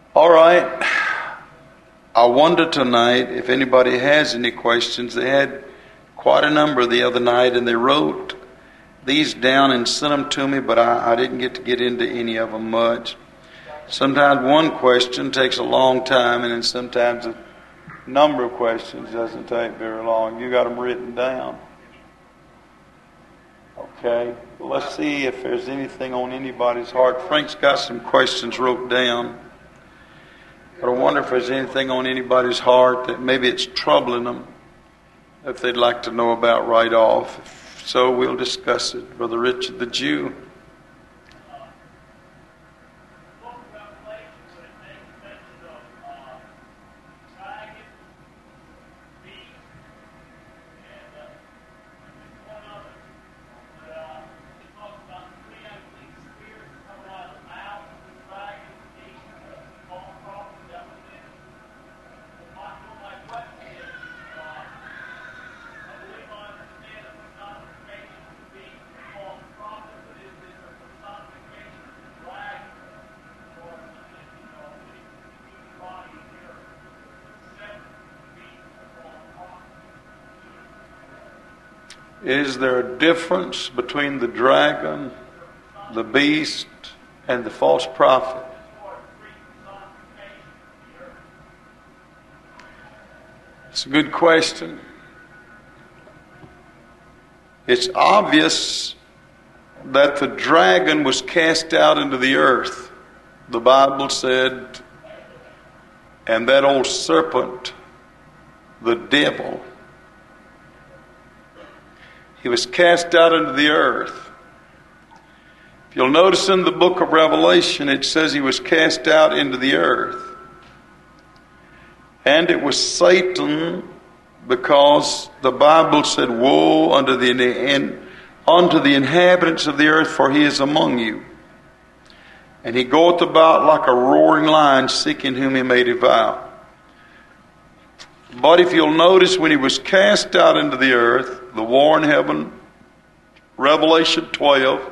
All right. I wonder tonight if anybody has any questions. They had quite a number the other night, and they wrote these down and sent them to me, but I didn't get to get into any of them much. Sometimes one question takes a long time, and then sometimes a number of questions doesn't take very long. You got them written down. Okay, well, let's see if there's anything on anybody's heart. Frank's got some questions wrote down. But I wonder if there's anything on anybody's heart that maybe it's troubling them, if they'd like to know about right off. If so, we'll discuss it. Brother Richard the Jew. Is there a difference between the dragon, the beast, and the false prophet? It's a good question. It's obvious that the dragon was cast out into the earth. The Bible said, and that old serpent, the devil, he was cast out into the earth. If you'll notice in the book of Revelation, it says he was cast out into the earth. And it was Satan, because the Bible said, woe unto the inhabitants of the earth, for he is among you. And he goeth about like a roaring lion, seeking whom he may devour. But if you'll notice, when he was cast out into the earth, the war in heaven, Revelation 12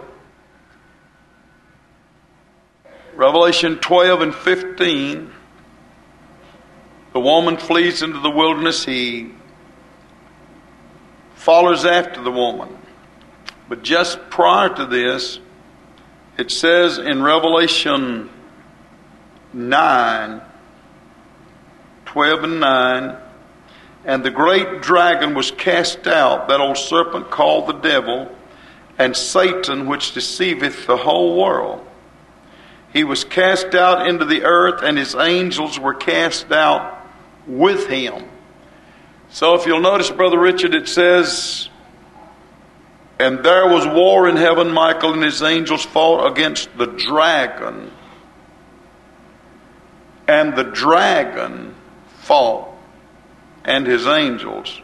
and 15, the woman flees into the wilderness. He follows after the woman. But just prior to this, it says in Revelation 9, 12 and 9, and the great dragon was cast out, that old serpent called the devil, and Satan, which deceiveth the whole world. He was cast out into the earth, and his angels were cast out with him. So if you'll notice, Brother Richard, it says, and there was war in heaven, Michael and his angels fought against the dragon, and the dragon fought and his angels,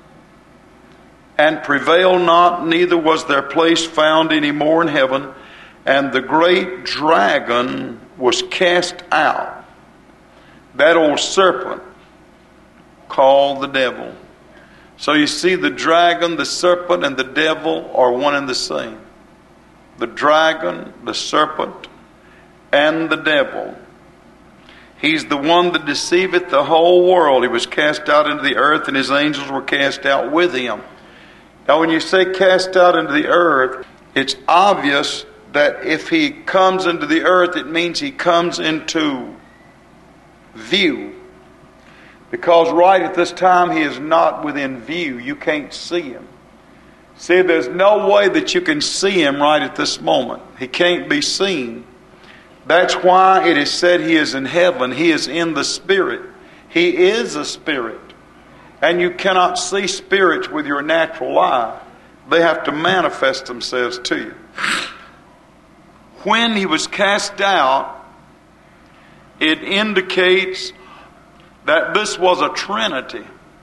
and prevailed not, neither was their place found any more in heaven. And the great dragon was cast out, that old serpent called the devil. So you see, the dragon, the serpent, and the devil are one and the same. The dragon, the serpent, and the devil. He's the one that deceiveth the whole world. He was cast out into the earth, and his angels were cast out with him. Now, when you say cast out into the earth, it's obvious that if he comes into the earth, it means he comes into view. Because right at this time, he is not within view. You can't see him. See, there's no way that you can see him right at this moment. He can't be seen. That's why it is said he is in heaven. He is in the Spirit. He is a spirit. And you cannot see spirits with your natural eye. They have to manifest themselves to you. When he was cast out, it indicates that this was a trinity.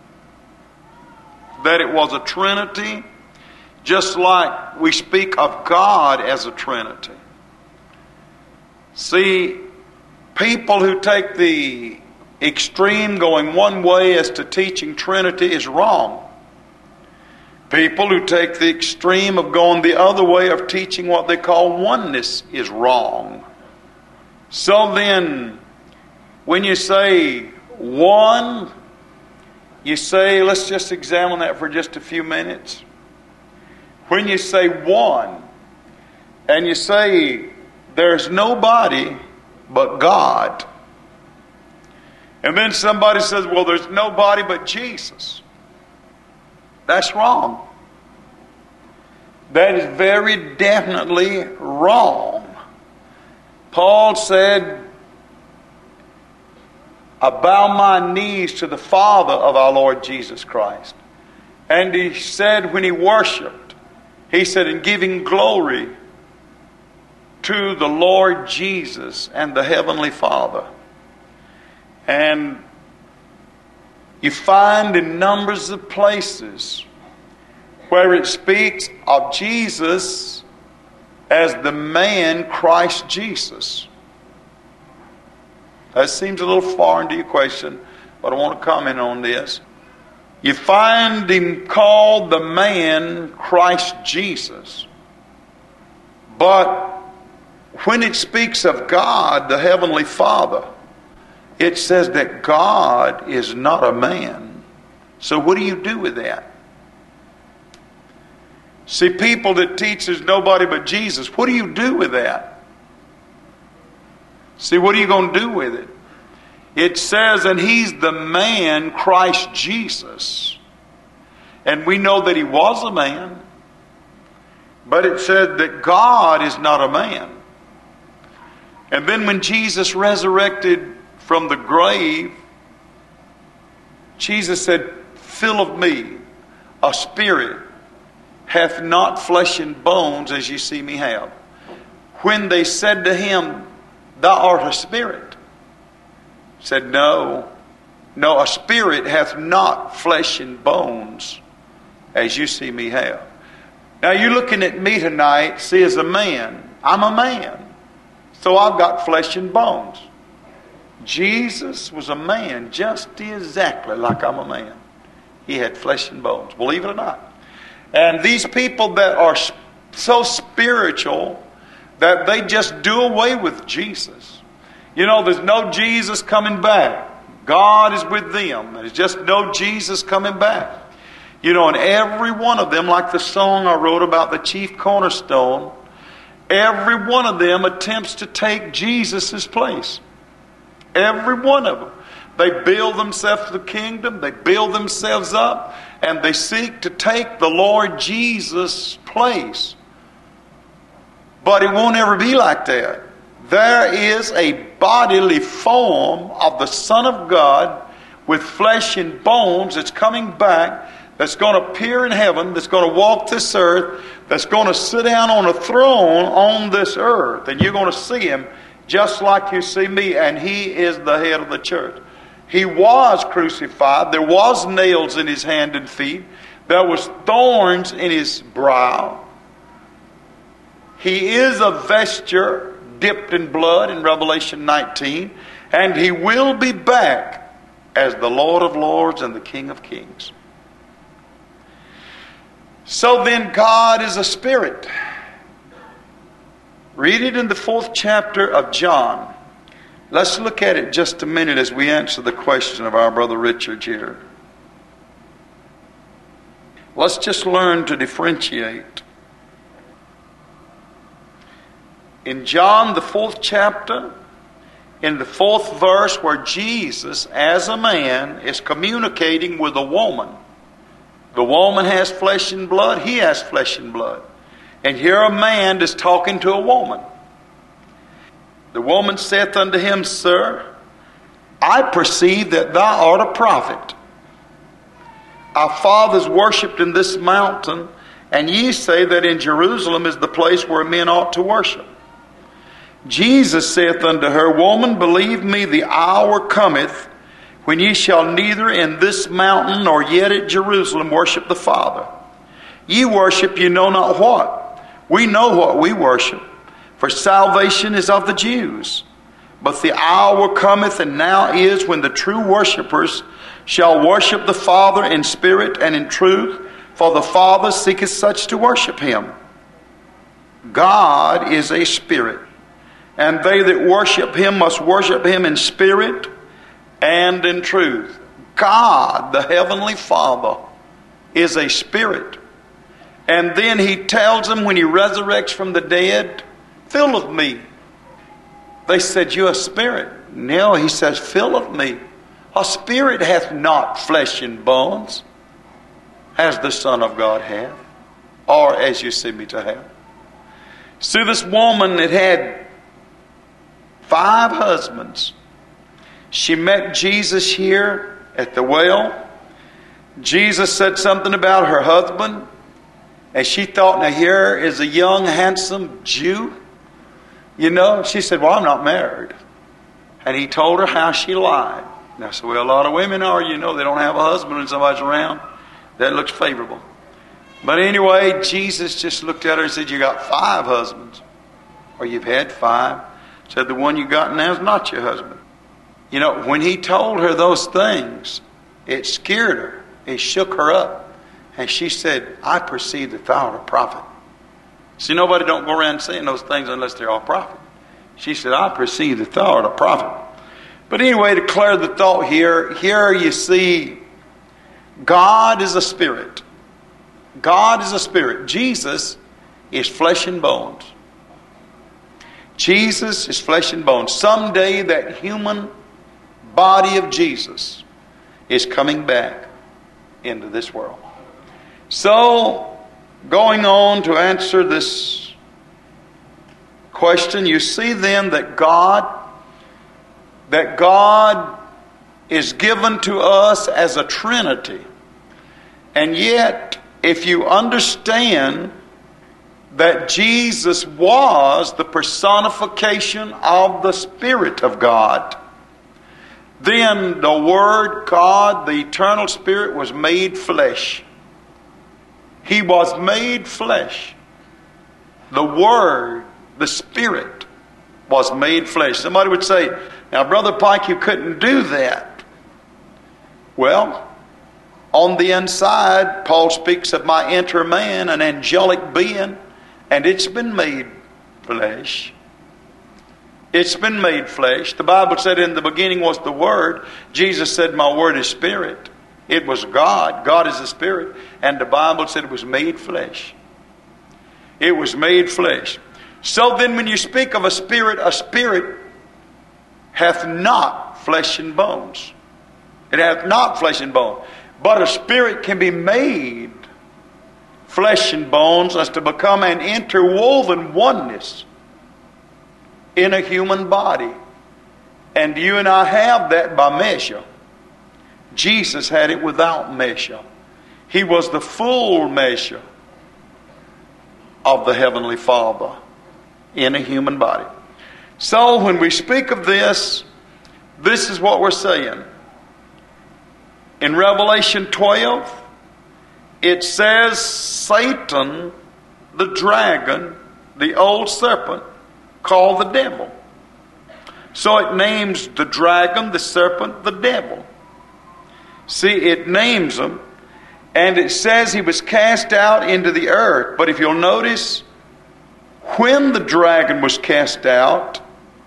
That it was a trinity, just like we speak of God as a trinity. See, people who take the extreme going one way as to teaching Trinity is wrong. People who take the extreme of going the other way of teaching what they call oneness is wrong. So then, When you say one, you say, let's just examine that for just a few minutes. When you say one, and you say there's nobody but God, and then somebody says, well, there's nobody but Jesus. That's wrong. That is very definitely wrong. Paul said, I bow my knees to the Father of our Lord Jesus Christ. And he said when he worshiped, he said, in giving glory to the Lord Jesus and the Heavenly Father. And you find in numbers of places where it speaks of Jesus as the man Christ Jesus. That seems a little foreign to your question, but I want to comment on this. You find him called the man Christ Jesus. But when it speaks of God, the Heavenly Father, it says that God is not a man. So what do you do with that? See, people that teach there's nobody but Jesus, what do you do with that? See, what are you going to do with it? It says, and he's the man Christ Jesus. And we know that he was a man. But it said that God is not a man. And then when Jesus resurrected from the grave, Jesus said, fill of me a spirit hath not flesh and bones as you see me have. When they said to him, thou art a spirit, said, no, a spirit hath not flesh and bones as you see me have. Now you're looking at me tonight, see, as a man. I'm a man. So I've got flesh and bones. Jesus was a man just exactly like I'm a man. He had flesh and bones, believe it or not. And these people that are so spiritual that they just do away with Jesus. You know, there's no Jesus coming back. God is with them. There's just no Jesus coming back. You know, and every one of them, like the song I wrote about the chief cornerstone, every one of them attempts to take Jesus' place. Every one of them. They build themselves the kingdom. They build themselves up. And they seek to take the Lord Jesus' place. But it won't ever be like that. There is a bodily form of the Son of God with flesh and bones that's coming back, that's going to appear in heaven, that's going to walk this earth, that's going to sit down on a throne on this earth. And you're going to see him just like you see me. And he is the head of the church. He was crucified. There was nails in his hand and feet. There was thorns in his brow. He is a vesture dipped in blood in Revelation 19. And he will be back as the Lord of lords and the King of kings. So then God is a spirit. Read it in the 4th chapter of John. Let's look at it just a minute as we answer the question of our brother Richard here. Let's just learn to differentiate. In John, the 4th chapter, in the 4th verse, where Jesus, as a man, is communicating with a woman. The woman has flesh and blood. He has flesh and blood. And here a man is talking to a woman. The woman saith unto him, Sir, I perceive that thou art a prophet. Our fathers worshipped in this mountain, and ye say that in Jerusalem is the place where men ought to worship. Jesus saith unto her, Woman, believe me, the hour cometh when ye shall neither in this mountain nor yet at Jerusalem worship the Father. Ye worship ye know not what. We know what we worship, for salvation is of the Jews. But the hour cometh, and now is, when the true worshippers shall worship the Father in spirit and in truth, for the Father seeketh such to worship him. God is a spirit, And they that worship him must worship him in spirit and in truth. God, the Heavenly Father, is a spirit. And then he tells them when he resurrects from the dead, fill of me. They said, you're a spirit. No, he says, fill of me. A spirit hath not flesh and bones, as the Son of God hath, or as you see me to have. See, this woman that had 5 husbands, she met Jesus here at the well. Jesus said something about her husband, and she thought, now here is a young, handsome Jew. You know, she said, well, I'm not married. And he told her how she lied. Now, so well, a lot of women are, you know, they don't have a husband when somebody's around. That looks favorable. But anyway, Jesus just looked at her and said, you got 5 husbands. Or you've had 5. Said, the one you got now is not your husband. You know, when he told her those things, it scared her. It shook her up. And she said, I perceive that thou art a prophet. See, nobody don't go around saying those things unless they're all prophet. She said, I perceive that thou art a prophet. But anyway, to clear the thought here you see God is a spirit. God is a spirit. Jesus is flesh and bones. Jesus is flesh and bones. Someday that human body of Jesus is coming back into this world. So, going on to answer this question, you see then that God is given to us as a Trinity. And yet, if you understand that Jesus was the personification of the Spirit of God, then the Word God, the eternal Spirit, was made flesh. He was made flesh. The Word, the Spirit, was made flesh. Somebody would say, now, Brother Pike, you couldn't do that. Well, on the inside, Paul speaks of my inner man, an angelic being, and it's been made flesh. It's been made flesh. The Bible said in the beginning was the Word. Jesus said, my Word is Spirit. It was God. God is a Spirit. And the Bible said it was made flesh. It was made flesh. So then when you speak of a spirit hath not flesh and bones. It hath not flesh and bone. But a spirit can be made flesh and bones as to become an interwoven oneness in a human body. And you and I have that by measure. Jesus had it without measure. He was the full measure of the Heavenly Father in a human body. So when we speak of this is what we're saying. In Revelation 12, it says Satan, the dragon, the old serpent, called the devil. So it names the dragon, the serpent, the devil. See, it names them, and it says he was cast out into the earth. But if you'll notice, when the dragon was cast out,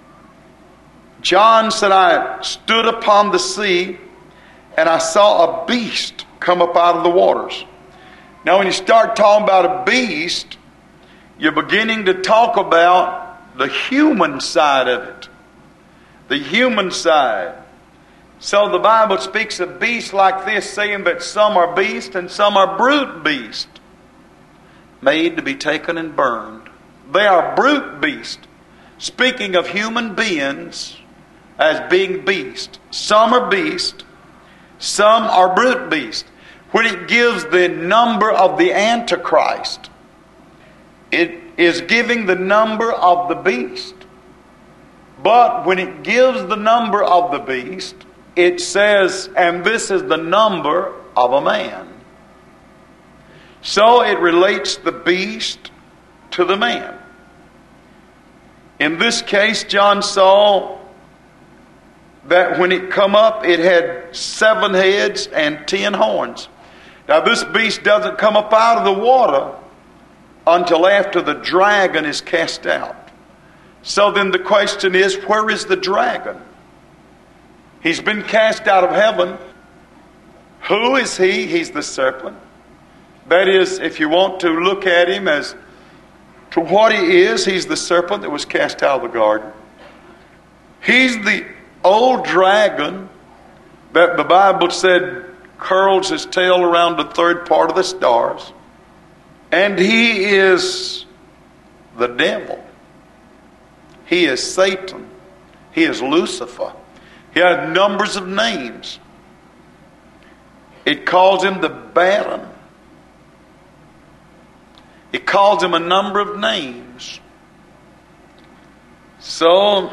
John said, I stood upon the sea, and I saw a beast come up out of the waters. Now, when you start talking about a beast, you're beginning to talk about the human side of it. The human side. So the Bible speaks of beasts like this, saying that some are beasts and some are brute beasts, made to be taken and burned. They are brute beasts, speaking of human beings as being beasts. Some are beasts, some are brute beasts. When it gives the number of the Antichrist, it is giving the number of the beast. But when it gives the number of the beast, it says, and this is the number of a man. So it relates the beast to the man. In this case, John saw that when it come up, it had 7 heads and 10 horns. Now this beast doesn't come up out of the water until after the dragon is cast out. So then the question is, where is the dragon? He's been cast out of heaven. Who is he? He's the serpent. That is, if you want to look at him as to what he is, he's the serpent that was cast out of the garden. He's the old dragon that the Bible said curls his tail around the third part of the stars. And he is the devil. He is Satan. He is Lucifer. He had numbers of names. It calls him the bad one. It calls him a number of names. So,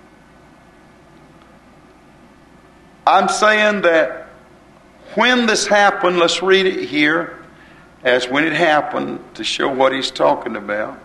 I'm saying that when this happened, let's read it here as when it happened to show what he's talking about.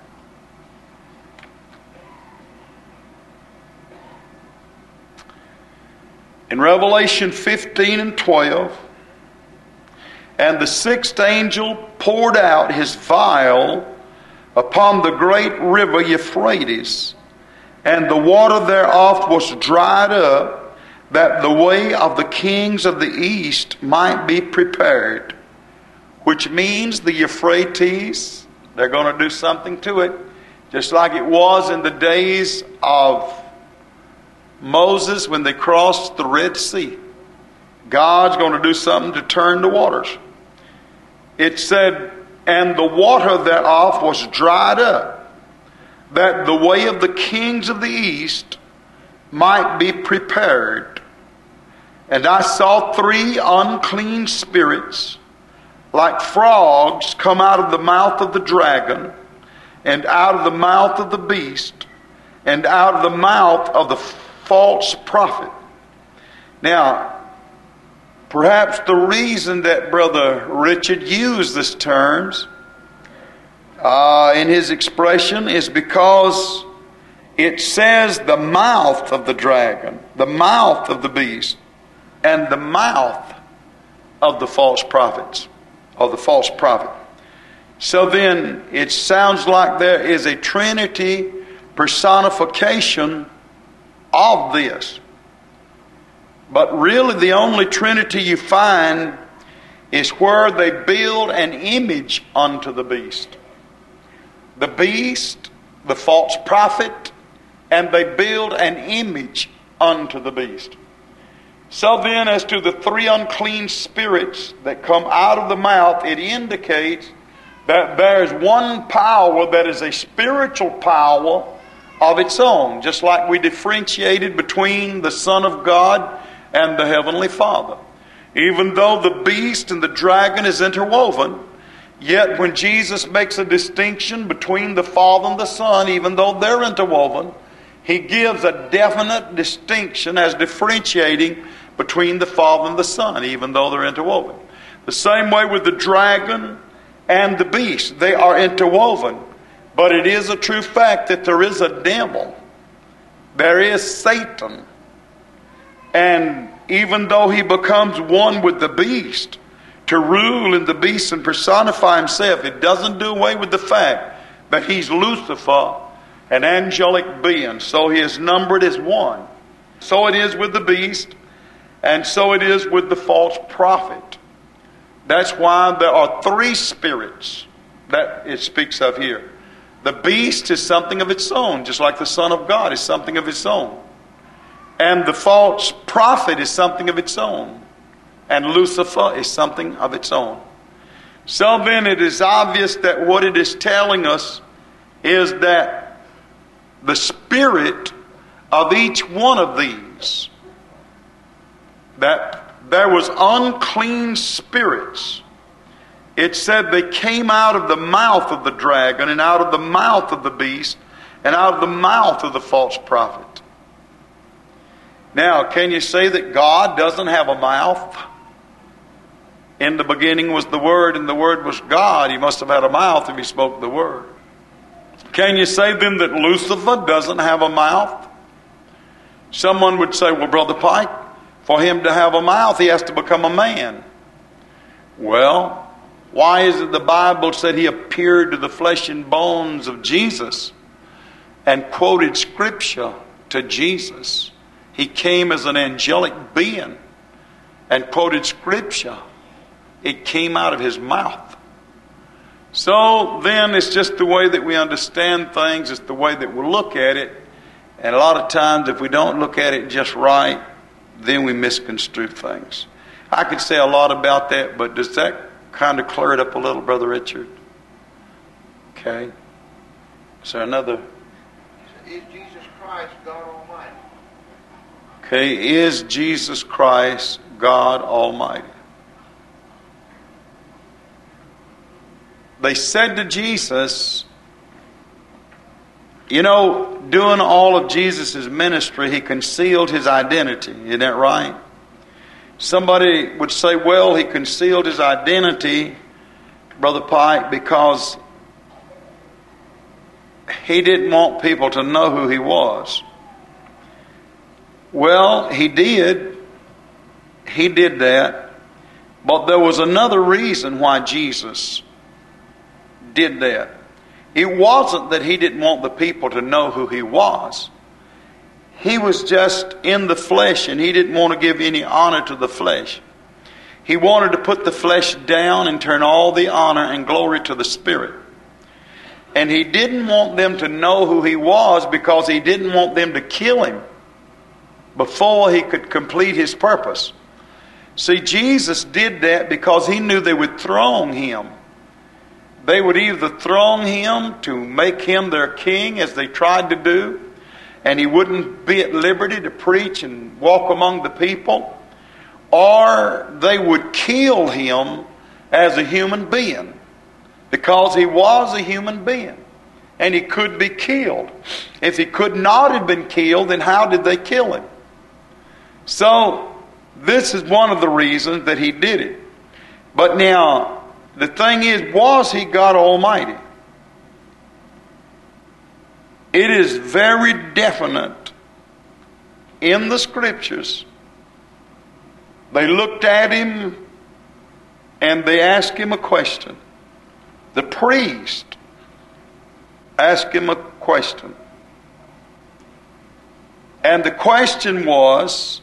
In Revelation 15 and 12, and the sixth angel poured out his vial upon the great river Euphrates, and the water thereof was dried up, that the way of the kings of the east might be prepared. Which means the Euphrates, they're going to do something to it, just like it was in the days of Moses when they crossed the Red Sea. God's going to do something to turn the waters. It said, and the water thereof was dried up, that the way of the kings of the east might be prepared. And I saw three unclean spirits, like frogs, come out of the mouth of the dragon, and out of the mouth of the beast, and out of the mouth of the false prophet. Now, perhaps the reason that Brother Richard used these terms in his expression is because it says the mouth of the dragon, the mouth of the beast, and the mouth of the false prophets, or the false prophet. So then it sounds like there is a Trinity personification of this. But really the only Trinity you find is where they build an image unto the beast. The beast, the false prophet, and they build an image unto the beast. So then, as to the three unclean spirits that come out of the mouth, it indicates that there is one power that is a spiritual power of its own, just like we differentiated between the Son of God and the Heavenly Father. Even though the beast and the dragon is interwoven, yet when Jesus makes a distinction between the Father and the Son, even though they're interwoven, he gives a definite distinction as differentiating between the Father and the Son, even though they're interwoven. The same way with the dragon and the beast. They are interwoven. But it is a true fact that there is a devil. There is Satan. And even though he becomes one with the beast to rule in the beast and personify himself, it doesn't do away with the fact that he's Lucifer, an angelic being. So he is numbered as one. So it is with the beast, and so it is with the false prophet. That's why there are three spirits that it speaks of here. The beast is something of its own, just like the Son of God is something of its own. And the false prophet is something of its own. And Lucifer is something of its own. So then it is obvious that what it is telling us is that the spirit of each one of these, that there was unclean spirits. It said they came out of the mouth of the dragon and out of the mouth of the beast and out of the mouth of the false prophet. Now, can you say that God doesn't have a mouth? In the beginning was the Word, and the Word was God. He must have had a mouth if he spoke the Word. Can you say then that Lucifer doesn't have a mouth? Someone would say, well, Brother Pike, for him to have a mouth, he has to become a man. Well, why is it the Bible said he appeared to the flesh and bones of Jesus? and quoted Scripture to Jesus. He came as an angelic being and quoted Scripture. It came out of his mouth. So then it's just the way that we understand things. It's the way that we look at it. And a lot of times if we don't look at it just right, then we misconstrue things. I could say a lot about that, but does that kind of clear it up a little, Brother Richard? Okay. Is there another? Is Jesus Christ God Almighty? Okay, is Jesus Christ God Almighty? They said to Jesus, you know, doing all of Jesus' ministry, he concealed his identity. Isn't that right? Somebody would say, well, he concealed his identity, Brother Pike, because he didn't want people to know who he was. Well, he did. He did that. But there was another reason why Jesus did that. It wasn't that he didn't want the people to know who he was. He was just in the flesh, and he didn't want to give any honor to the flesh. He wanted to put the flesh down and turn all the honor and glory to the Spirit. And he didn't want them to know who he was because he didn't want them to kill him before he could complete his purpose. See, Jesus did that because he knew they would throng him. They would either throng him to make him their king, as they tried to do, and he wouldn't be at liberty to preach and walk among the people, or they would kill him as a human being, because he was a human being and he could be killed. If he could not have been killed, then how did they kill him? So this is one of the reasons that he did it. But now, the thing is, was he God Almighty? It is very definite in the Scriptures. They looked at him and they asked him a question. The priest asked him a question. And the question was,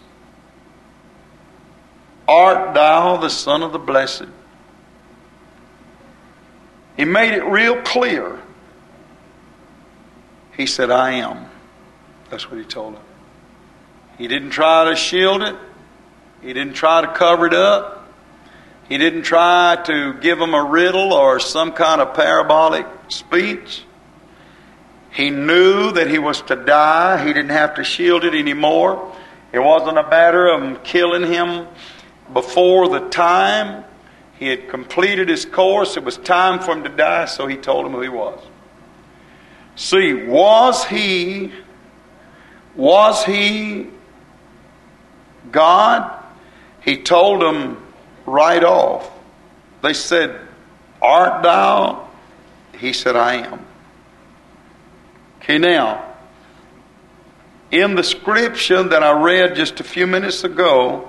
art thou the Son of the Blessed? He made it real clear. He said, I am. That's what he told him. He didn't try to shield it. He didn't try to cover it up. He didn't try to give him a riddle or some kind of parabolic speech. He knew that he was to die. He didn't have to shield it anymore. It wasn't a matter of killing him before the time. He had completed his course. It was time for him to die, so he told him who he was. See, was he God? He told them right off. They said, art thou? He said, I am. Okay, now, in the scripture that I read just a few minutes ago,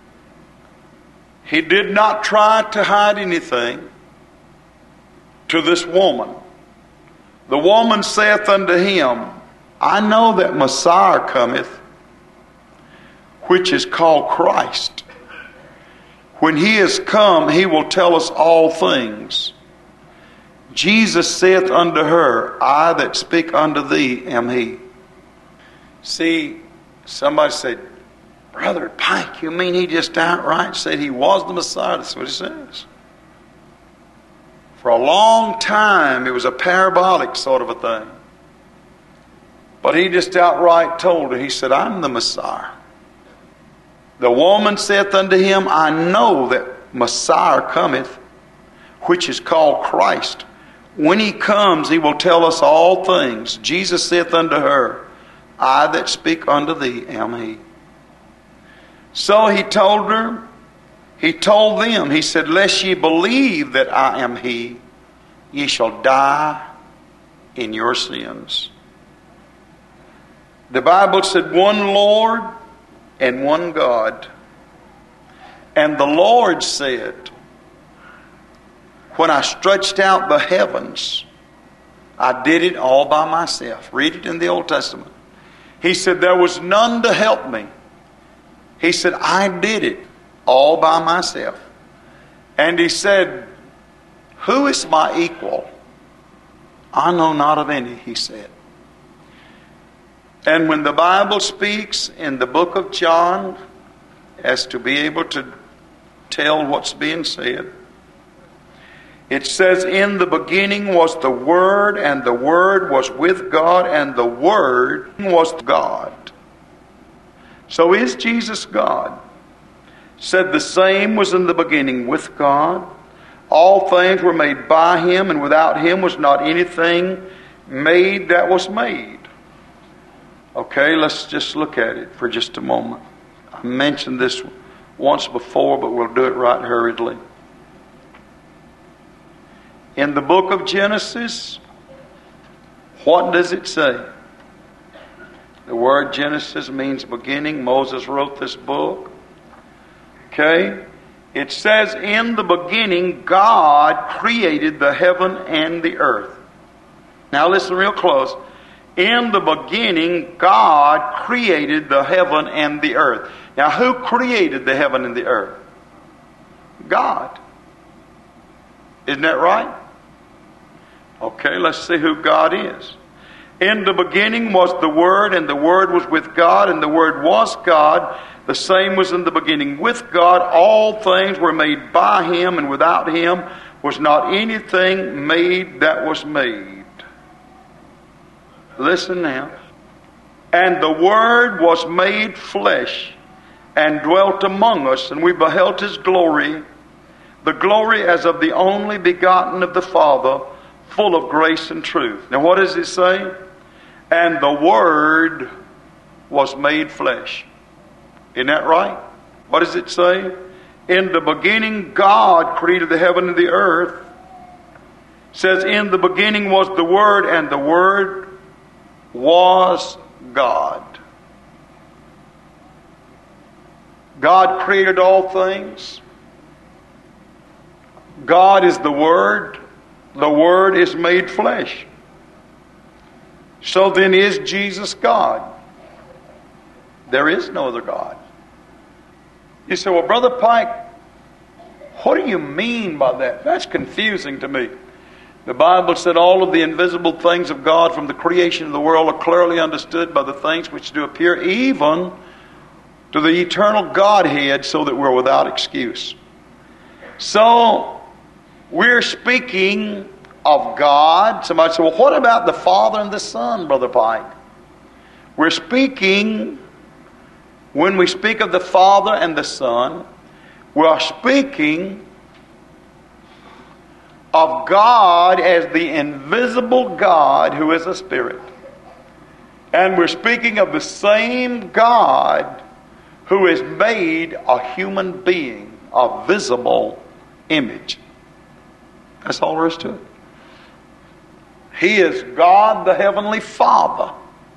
he did not try to hide anything to this woman. The woman saith unto him, I know that Messiah cometh, which is called Christ. When he is come, he will tell us all things. Jesus saith unto her, I that speak unto thee am he. See, somebody said, Brother Pike, you mean he just outright said he was the Messiah? That's what it says. For a long time, it was a parabolic sort of a thing. But he just outright told her, he said, I'm the Messiah. The woman saith unto him, I know that Messiah cometh, which is called Christ. When he comes, he will tell us all things. Jesus saith unto her, I that speak unto thee am he. So he told her, he told them, he said, lest ye believe that I am he, ye shall die in your sins. The Bible said one Lord and one God. And the Lord said, when I stretched out the heavens, I did it all by myself. Read it in the Old Testament. He said, there was none to help me. He said, I did it all by myself. And he said, who is my equal? I know not of any, he said. And when the Bible speaks in the book of John, as to be able to tell what's being said, it says, in the beginning was the Word, and the Word was with God, and the Word was God. So is Jesus God? Said the same was in the beginning with God. All things were made by Him, and without Him was not anything made that was made. Okay, let's just look at it for just a moment. I mentioned this once before, but we'll do it right hurriedly. In the book of Genesis, what does it say? The word Genesis means beginning. Moses wrote this book. Okay? It says, in the beginning, God created the heaven and the earth. Now listen real close. In the beginning, God created the heaven and the earth. Now, who created the heaven and the earth? God. Isn't that right? Okay, let's see who God is. In the beginning was the Word, and the Word was with God, and the Word was God. The same was in the beginning with God. All things were made by Him, and without Him was not anything made that was made. Listen now. And the Word was made flesh, and dwelt among us, and we beheld His glory, the glory as of the only begotten of the Father, full of grace and truth. Now what does it say? And the Word was made flesh. Isn't that right? What does it say? In the beginning God created the heaven and the earth. It says, in the beginning was the Word, and the Word was God. God created all things. God is the Word. The Word is made flesh. So then, is Jesus God? There is no other God. You say, well, Brother Pike, what do you mean by that? That's confusing to me. The Bible said all of the invisible things of God from the creation of the world are clearly understood by the things which do appear, even to the eternal Godhead, so that we're without excuse. So, we're speaking of God. Somebody said, well, what about the Father and the Son, Brother Pike? We're speaking, when we speak of the Father and the Son, we are speaking of God as the invisible God who is a spirit. And we're speaking of the same God who has made a human being, a visible image. That's all there is to it. He is God the Heavenly Father.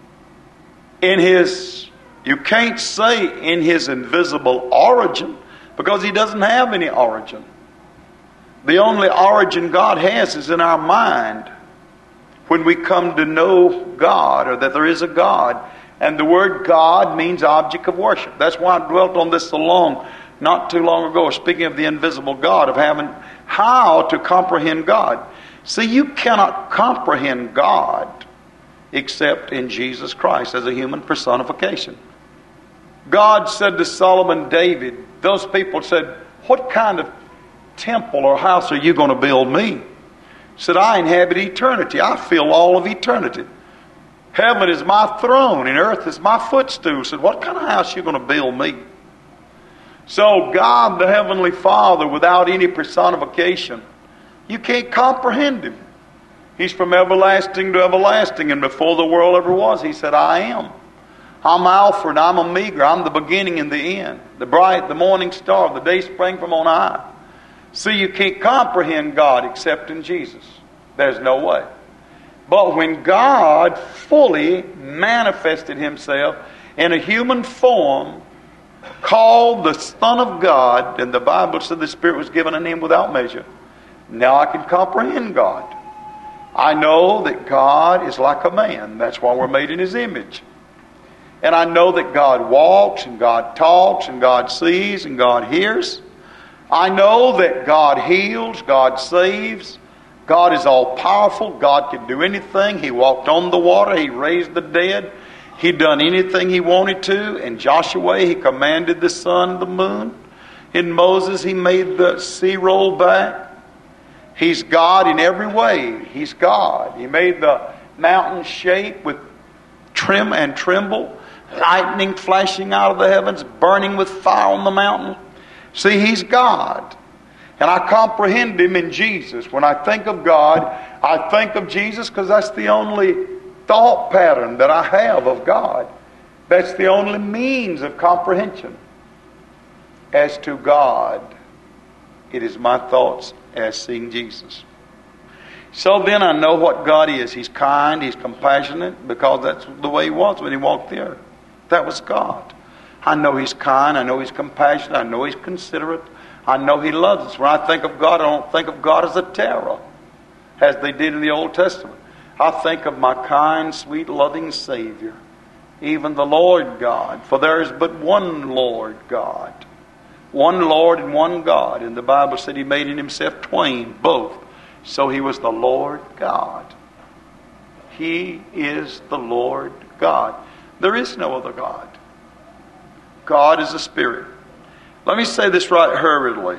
You can't say in His invisible origin, because He doesn't have any origin. The only origin God has is in our mind, when we come to know God, or that there is a God. And the word God means object of worship. That's why I dwelt on this so long, not too long ago, speaking of the invisible God, of having how to comprehend God. See, you cannot comprehend God except in Jesus Christ as a human personification. God said to Solomon, David, those people said, what kind of temple or house are you going to build me? He said, I inhabit eternity. I fill all of eternity. Heaven is my throne and earth is my footstool. He said, what kind of house are you going to build me? So God, the Heavenly Father, without any personification, you can't comprehend Him. He's from everlasting to everlasting, and before the world ever was, He said, I am. I'm Alpha and I'm Omega. I'm the beginning and the end. The bright, the morning star, the day spring from on high. See, you can't comprehend God except in Jesus. There's no way. But when God fully manifested Himself in a human form, called the Son of God, and the Bible said the Spirit was given a name without measure. Now I can comprehend God. I know that God is like a man. That's why we're made in His image. And I know that God walks and God talks and God sees and God hears. I know that God heals, God saves. God is all powerful. God can do anything. He walked on the water. He raised the dead. He done anything He wanted to. In Joshua, He commanded the sun and the moon. In Moses, He made the sea roll back. He's God in every way. He's God. He made the mountains shake with trim and tremble. Lightning flashing out of the heavens, burning with fire on the mountain. See, He's God. And I comprehend Him in Jesus. When I think of God, I think of Jesus because that's the only thought pattern that I have of God. That's the only means of comprehension. As to God, it is my thoughts as seeing Jesus. So then I know what God is. He's kind, He's compassionate, because that's the way He was when He walked the earth. That was God. I know He's kind, I know He's compassionate, I know He's considerate, I know He loves us. When I think of God, I don't think of God as a terror, as they did in the Old Testament. I think of my kind, sweet, loving Savior, even the Lord God. For there is but one Lord God. One Lord and one God. And the Bible said He made in Himself twain, both. So He was the Lord God. He is the Lord God. There is no other God. God is a spirit. Let me say this right hurriedly.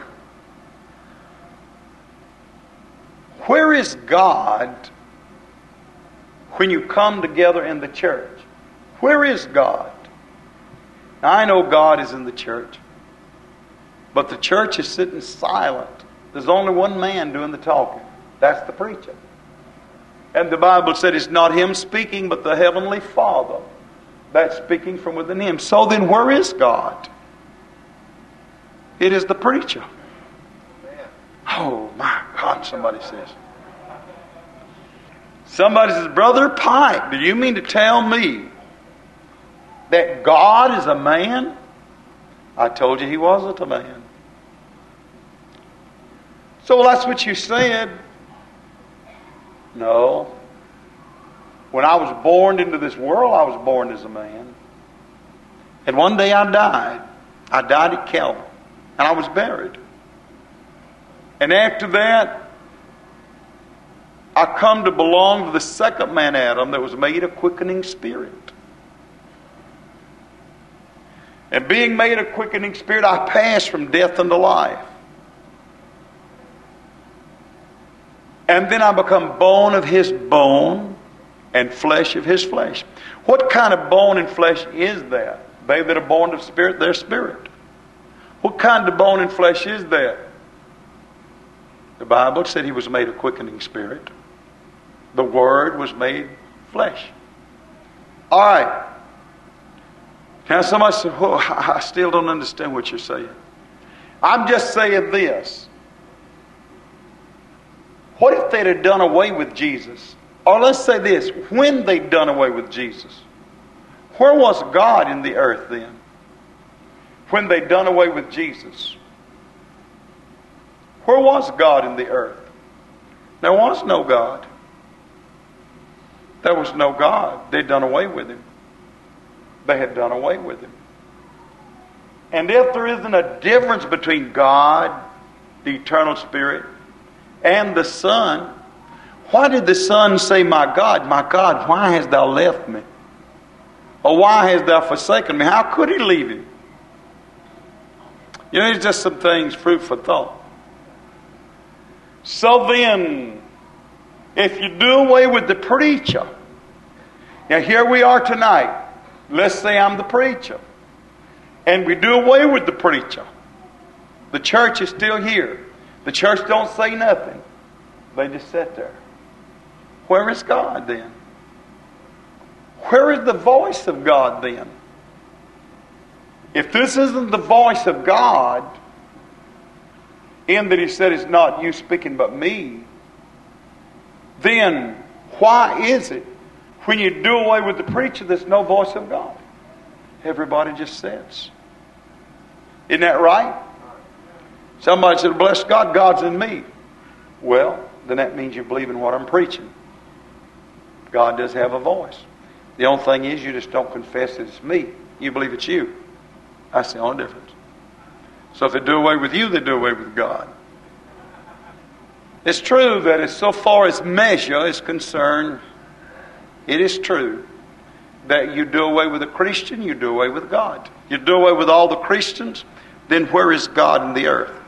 Where is God when you come together in the church? Where is God? Now, I know God is in the church, but the church is sitting silent. There's only one man doing the talking. That's the preacher. And the Bible said it's not him speaking, but the Heavenly Father that's speaking from within him. So then where is God? It is the preacher. Oh my God, somebody says. Somebody says, Brother Pike, do you mean to tell me that God is a man? I told you He wasn't a man. So that's what you said. No. When I was born into this world, I was born as a man. And one day I died. I died at Calvary. And I was buried. And after that, I come to belong to the second man, Adam, that was made a quickening spirit. And being made a quickening spirit, I passed from death unto life. And then I become bone of His bone and flesh of His flesh. What kind of bone and flesh is that? They that are born of spirit, they're spirit. What kind of bone and flesh is that? The Bible said He was made a quickening spirit. The Word was made flesh. All right. Now somebody said, oh, I still don't understand what you're saying. I'm just saying this. What if they'd have done away with Jesus? Or let's say this, when they'd done away with Jesus, where was God in the earth then? When they'd done away with Jesus. Where was God in the earth? There was no God. There was no God. They'd done away with Him. They had done away with Him. And if there isn't a difference between God, the eternal Spirit, and the Son, why did the Son say, my God, why hast Thou left me? Or why hast Thou forsaken me? How could He leave Him? You know, it's just some things, fruit for thought. So then, if you do away with the preacher, now here we are tonight. Let's say I'm the preacher. And we do away with the preacher. The church is still here. The church don't say nothing. They just sit there. Where is God then? Where is the voice of God then? If this isn't the voice of God, in that He said it's not you speaking but me, then why is it when you do away with the preacher there's no voice of God? Everybody just sits. Isn't that right? Somebody said, bless God, God's in me. Well, then that means you believe in what I'm preaching. God does have a voice. The only thing is you just don't confess that it's me. You believe it's you. That's the only difference. So if they do away with you, they do away with God. It's true that as so far as measure is concerned, it is true that you do away with a Christian, you do away with God. You do away with all the Christians, then where is God in the earth?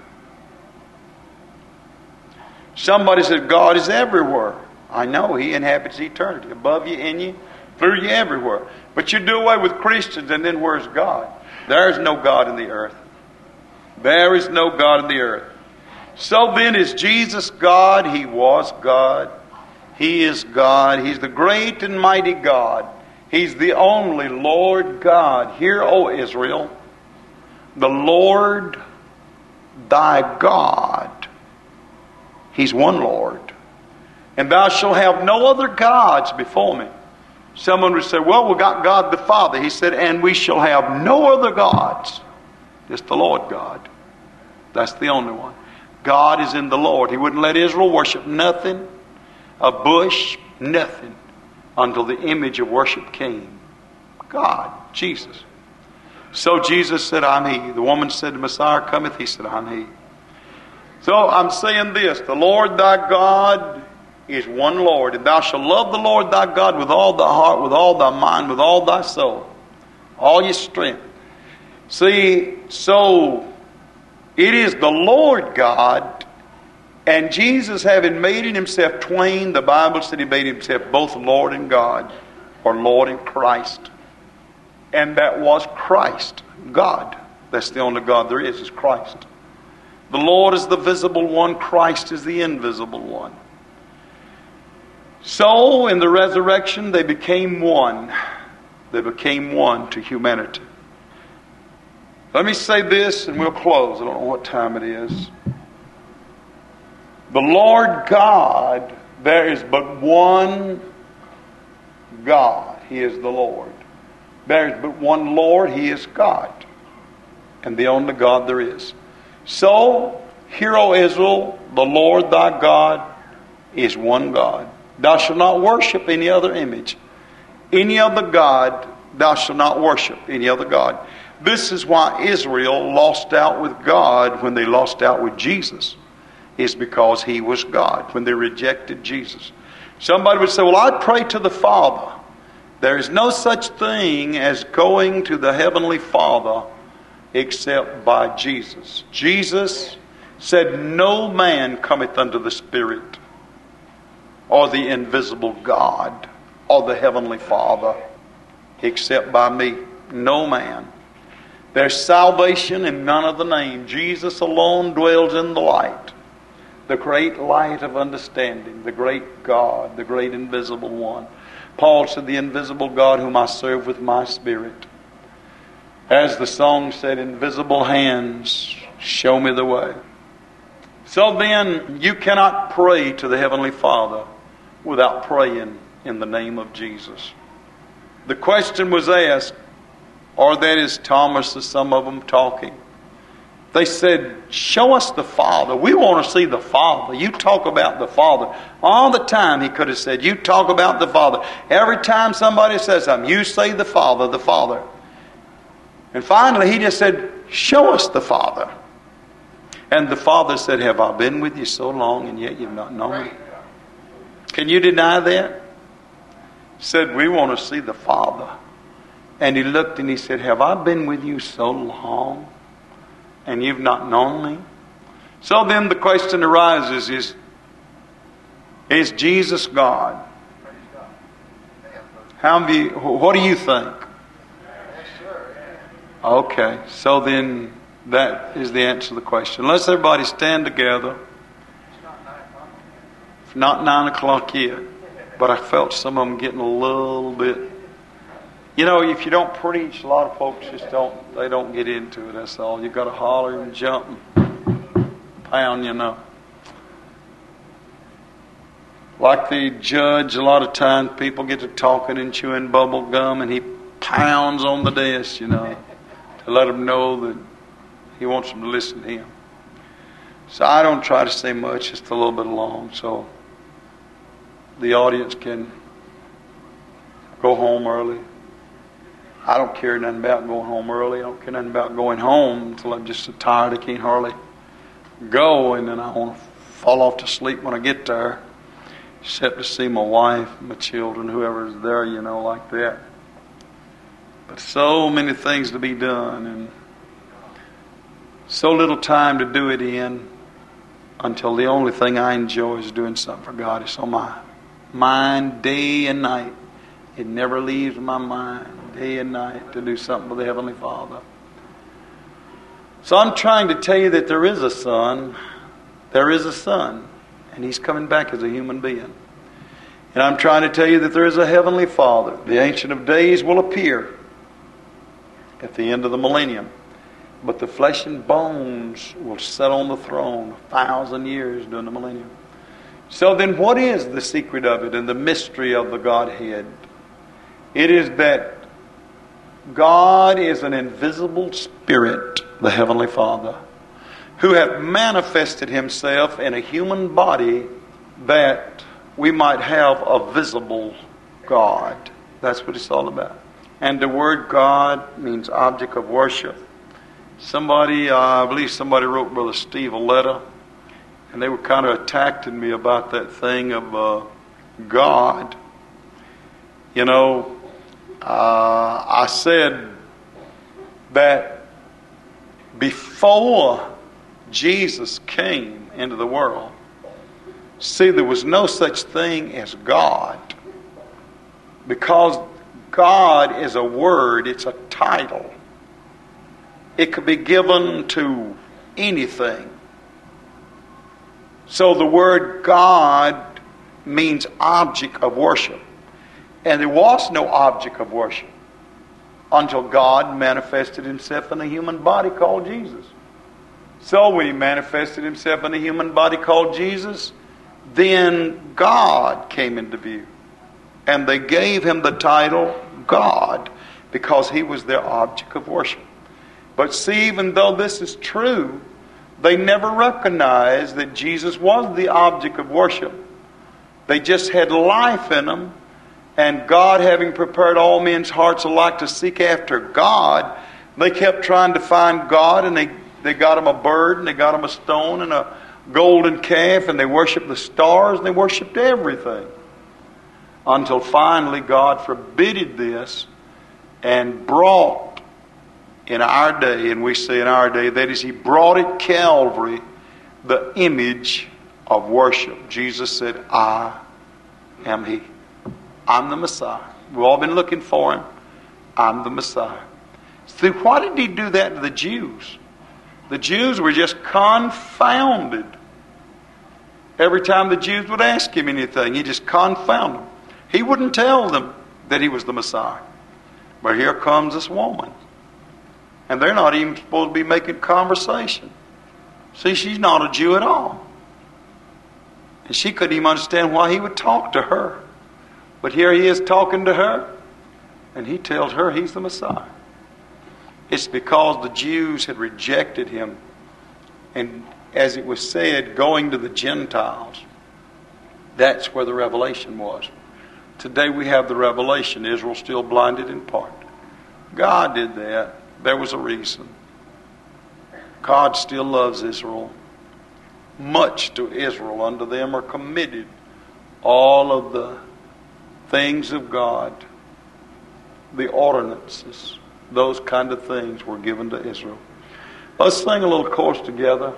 Somebody said God is everywhere. I know He inhabits eternity, above you, in you, through you, everywhere. But you do away with Christians, and then where's God? There is no God in the earth. There is no God in the earth. So then, is Jesus God? He was God. He is God. He's the great and mighty God. He's the only Lord God. Hear, O Israel, the Lord thy God. He's one Lord. And thou shalt have no other gods before me. Someone would say, well, we got God the Father. He said, and we shall have no other gods. Just the Lord God. That's the only one. God is in the Lord. He wouldn't let Israel worship nothing, a bush, nothing, until the image of worship came. God, Jesus. So Jesus said, I'm He. The woman said, the Messiah cometh. He said, I'm He. So I'm saying this, the Lord thy God is one Lord, and thou shalt love the Lord thy God with all thy heart, with all thy mind, with all thy soul, all your strength. See, so it is the Lord God, and Jesus, having made in Himself twain, the Bible said He made Himself both Lord and God, or Lord and Christ. And that was Christ, God. That's the only God there is Christ. The Lord is the visible one, Christ is the invisible one. So, in the resurrection, they became one. They became one to humanity. Let me say this and we'll close. I don't know what time it is. The Lord God, there is but one God. He is the Lord. There is but one Lord. He is God. And the only God there is. So, hear, O Israel, the Lord thy God is one God. Thou shalt not worship any other image. Any other God, thou shalt not worship any other God. This is why Israel lost out with God when they lost out with Jesus. Is because He was God, when they rejected Jesus. Somebody would say, well, I pray to the Father. There is no such thing as going to the Heavenly Father except by Jesus. Jesus said, no man cometh unto the Spirit, or the invisible God, or the Heavenly Father, except by me. No man. There's salvation in none other name. Jesus alone dwells in the light. The great light of understanding. The great God. The great invisible one. Paul said, the invisible God whom I serve with my spirit. As the song said, invisible hands show me the way. So then, you cannot pray to the Heavenly Father without praying in the name of Jesus. The question was asked, or that is Thomas or some of them talking. They said, show us the Father. We want to see the Father. You talk about the Father. All the time he could have said, you talk about the Father. Every time somebody says something, you say the Father, the Father. And finally he just said, show us the Father. And the Father said, have I been with you so long and yet you've not known me? Can you deny that? He said, we want to see the Father. And he looked and he said, have I been with you so long and you've not known me? So then the question arises, is Jesus God? What do you think? Okay, so then that is the answer to the question. Let's everybody stand together. It's not 9 o'clock yet, but I felt some of them getting a little bit. You know, if you don't preach, a lot of folks just don't get into it, that's all. You've got to holler and jump and pound, you know. Like the judge, a lot of times people get to talking and chewing bubble gum and he pounds on the desk, you know, to let them know that he wants them to listen to him. So I don't try to say much, just a little bit long, so the audience can Go home early. I don't care nothing about going home early. I don't care nothing about going home until I'm just so tired I can't hardly go, and then I want to fall off to sleep when I get there, except to see my wife, my children, whoever's there, like that. But so many things to be done, and so little time to do it in, until the only thing I enjoy is doing something for God. It's on my mind day and night. It never leaves my mind day and night to do something for the Heavenly Father. So I'm trying to tell you that there is a Son. There is a Son. And He's coming back as a human being. And I'm trying to tell you that there is a Heavenly Father. The Ancient of Days will appear at the end of the millennium. But the flesh and bones will sit on the throne 1,000 years during the millennium. So then what is the secret of it and the mystery of the Godhead? It is that God is an invisible spirit, the Heavenly Father, who hath manifested Himself in a human body that we might have a visible God. That's what it's all about. And the word God means object of worship. I believe somebody wrote Brother Steve a letter, and they were kind of attacking me about that thing of God. I said that before Jesus came into the world, see, there was no such thing as God, because God is a word, it's a title. It could be given to anything. So the word God means object of worship. And there was no object of worship until God manifested Himself in a human body called Jesus. So when He manifested Himself in a human body called Jesus, then God came into view. And they gave Him the title God because He was their object of worship. But see, even though this is true, they never recognized that Jesus was the object of worship. They just had life in them. And God, having prepared all men's hearts alike to seek after God, they kept trying to find God, and they got Him a bird, and they got Him a stone, and a golden calf, and they worshiped the stars, and they worshiped everything. Until finally God forbid this and brought in our day, and we say in our day, that is, He brought at Calvary the image of worship. Jesus said, I am He. I'm the Messiah. We've all been looking for Him. I'm the Messiah. See, why did He do that to the Jews? The Jews were just confounded. Every time the Jews would ask Him anything, He just confounded them. He wouldn't tell them that He was the Messiah. But here comes this woman. And they're not even supposed to be making conversation. See, she's not a Jew at all. And she couldn't even understand why He would talk to her. But here He is talking to her, and He tells her He's the Messiah. It's because the Jews had rejected Him. And as it was said, going to the Gentiles, that's where the revelation was. Today we have the revelation. Israel's still blinded in part. God did that. There was a reason. God still loves Israel. Much to Israel. Unto them are committed all of the things of God. The ordinances. Those kind of things were given to Israel. Let's sing a little chorus together.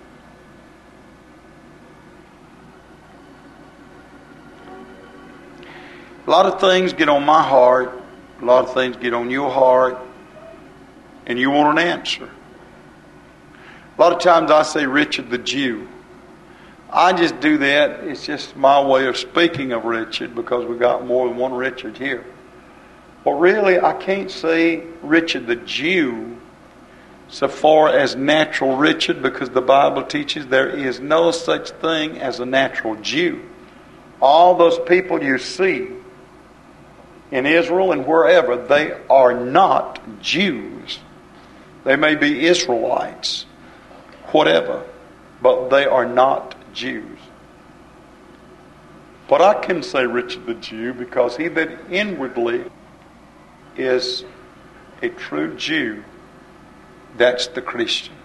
A lot of things get on my heart. A lot of things get on your heart. And you want an answer. A lot of times I say Richard the Jew. I just do that. It's just my way of speaking of Richard, because we got more than one Richard here. But really, I can't say Richard the Jew so far as natural Richard, because the Bible teaches there is no such thing as a natural Jew. All those people you see in Israel and wherever, they are not Jews. They may be Israelites, whatever, but they are not Jews. But I can say Richard the Jew, because he that inwardly is a true Jew, that's the Christian.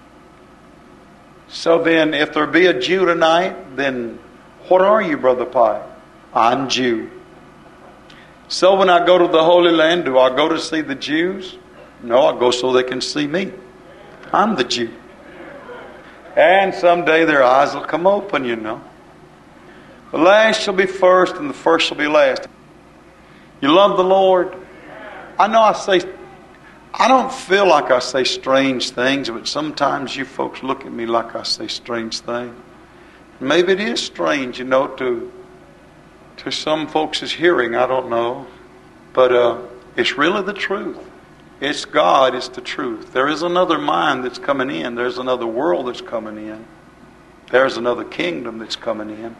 So then, if there be a Jew tonight, then what are you, Brother Pye? I'm Jew. So when I go to the Holy Land, do I go to see the Jews? No, I go so they can see me. I'm the Jew. And someday their eyes will come open, you know. The last shall be first, and the first shall be last. You love the Lord? I know I don't feel like I say strange things, but sometimes you folks look at me like I say strange things. Maybe it is strange, you know, to some folks' hearing, I don't know. But it's really the truth. It's God, it's the truth. There is another mind that's coming in. There's another world that's coming in. There's another kingdom that's coming in.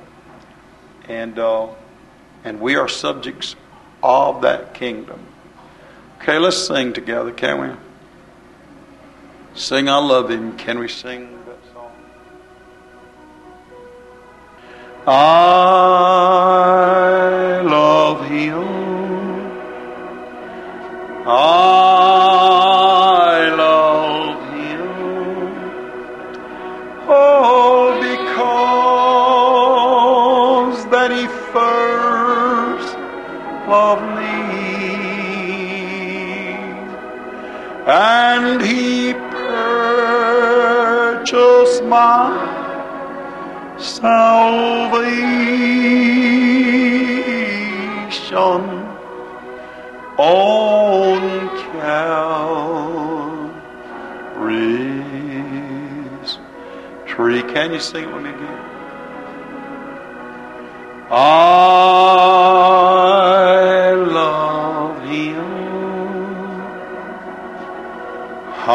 And we are subjects of that kingdom. Okay, let's sing together, can we? Sing I Love Him. Can we sing that song? I love Him. I love Him. Oh, because that He first loved me. And He purchased my salvation on Calvary's tree. Can you sing it with me again? I love Him. I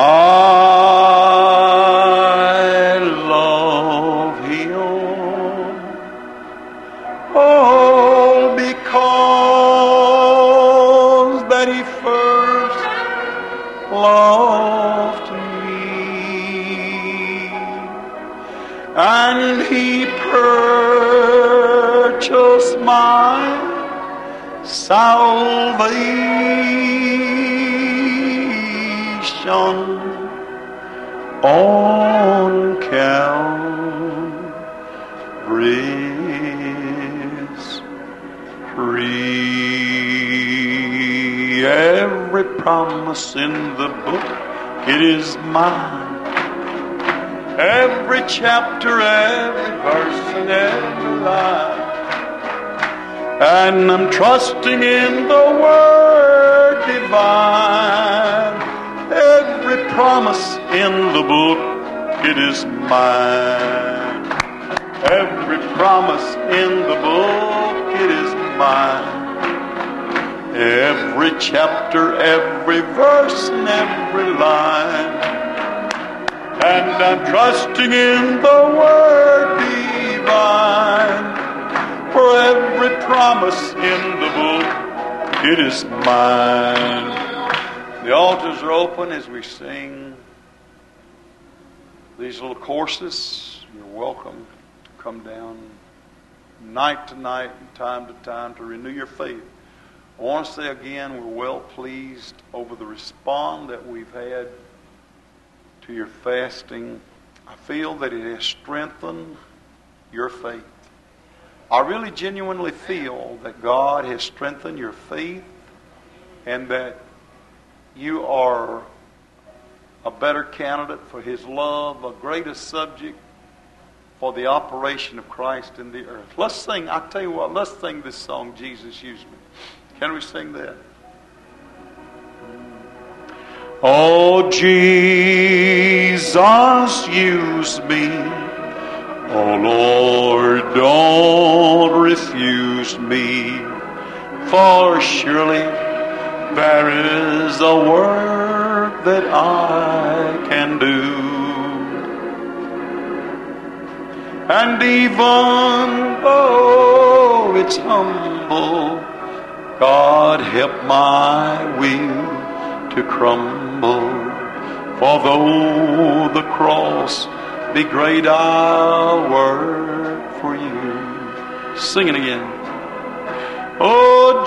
love Him. Oh, because that He first loved me, and He purchased my salvation on Calvary's tree. Every promise in the book, it is mine. Every chapter, every verse, and every line. And I'm trusting in the Word divine. Every promise in the book, it is mine. Every promise in the book, it is mine. Every chapter, every verse, and every line. And I'm trusting in the Word divine. For every promise in the book, it is mine. The altars are open as we sing these little courses. You're welcome to come down night to night and time to time to renew your faith. I want to say again, we're well pleased over the response that we've had to your fasting. I feel that it has strengthened your faith. I really genuinely feel that God has strengthened your faith and that you are a better candidate for His love, a greater subject for the operation of Christ in the earth. Let's sing, I tell you what, let's sing this song, Jesus Used Me. Can we sing that? Oh, Jesus, use me. Oh, Lord, don't refuse me. For surely there is a work that I can do. And even though it's humble, God help my will to crumble. For though the cross be great, I'll work for you. Sing it again. Oh,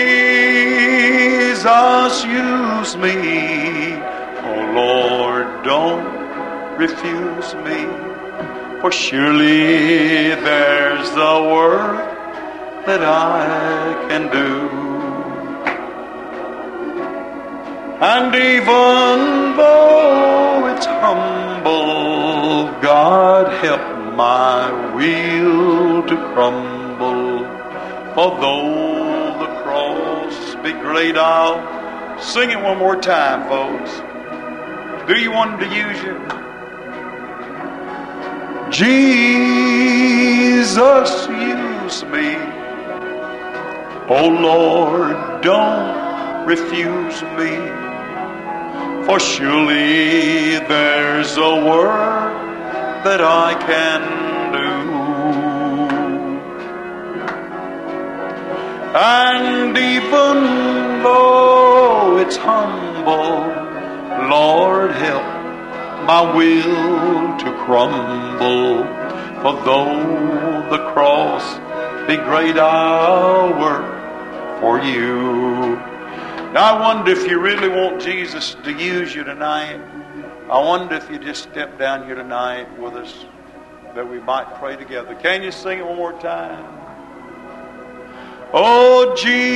Jesus, use me. Oh, Lord, don't refuse me. For surely there's a work that I can do. And even though it's humble, God help my will to crumble. For though the cross be great, I'll sing it one more time, folks. Do you want Him to use you? Jesus, use me. Oh Lord, don't refuse me. For surely there's a work that I can do. And even though it's humble, Lord, help my will to crumble. For though the cross be great, I'll work for you. Now I wonder if you really want Jesus to use you tonight. I wonder if you just step down here tonight with us, that we might pray together. Can you sing it one more time? Oh,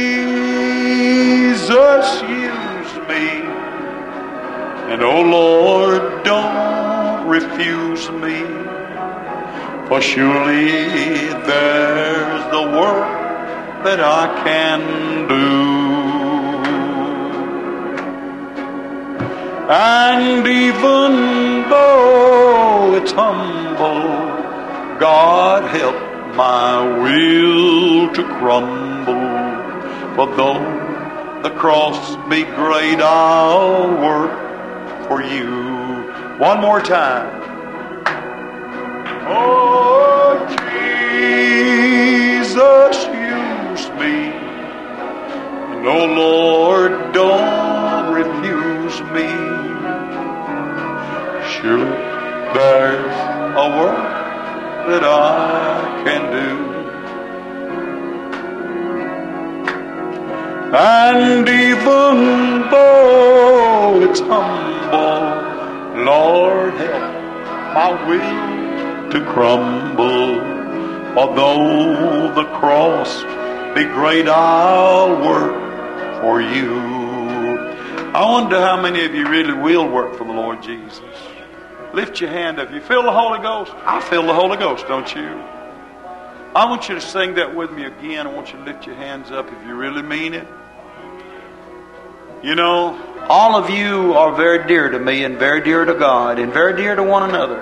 Jesus, use me. And oh, Lord, don't refuse me. For surely there's the work that I can do. And even though it's humble, God help my will to crumble. For though the cross be great, I'll work for you. One more time. Oh, Jesus, use me. And oh, Lord, don't refuse me. Surely there's a work that I can do. And even though it's humble, Lord, help my will to crumble. Although the cross be great, I'll work for you. I wonder how many of you really will work for the Lord Jesus. Lift your hand up. You feel the Holy Ghost? I feel the Holy Ghost, don't you? I want you to sing that with me again. I want you to lift your hands up if you really mean it. You know, all of you are very dear to me and very dear to God and very dear to one another.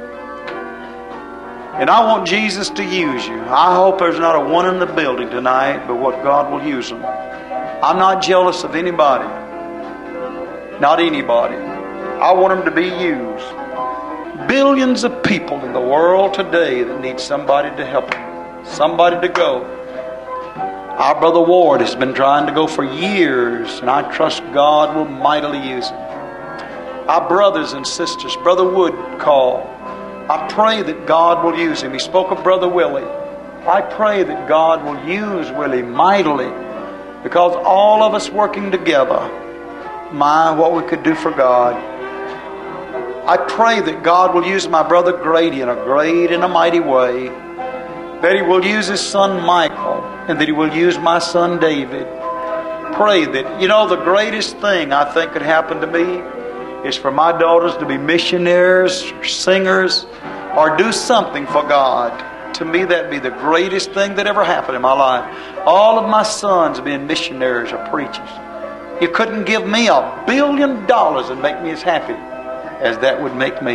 And I want Jesus to use you. I hope there's not a one in the building tonight, but what God will use them. I'm not jealous of anybody. Not anybody. I want them to be used. Billions of people in the world today that need somebody to help them. Somebody to go. Our brother Ward has been trying to go for years, and I trust God will mightily use him. Our brothers and sisters, Brother Wood called. I pray that God will use him. He spoke of Brother Willie. I pray that God will use Willie mightily, because all of us working together, what we could do for God. I pray that God will use my brother Grady in a great and a mighty way, that He will use his son Michael, and that He will use my son David. Pray that, the greatest thing I think could happen to me is for my daughters to be missionaries, singers, or do something for God. To me, that'd be the greatest thing that ever happened in my life. All of my sons being missionaries or preachers. You couldn't give me $1 billion and make me as happy as that would make me.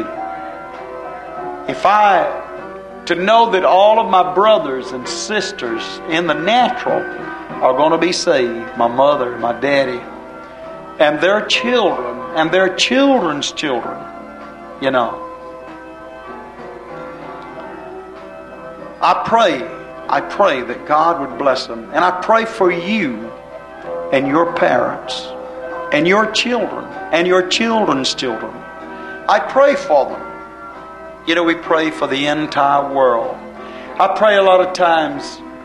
To know that all of my brothers and sisters in the natural are going to be saved, my mother, my daddy, and their children, and their children's children, I pray that God would bless them. And I pray for you and your parents and your children and your children's children. I pray for them. We pray for the entire world. I pray a lot of times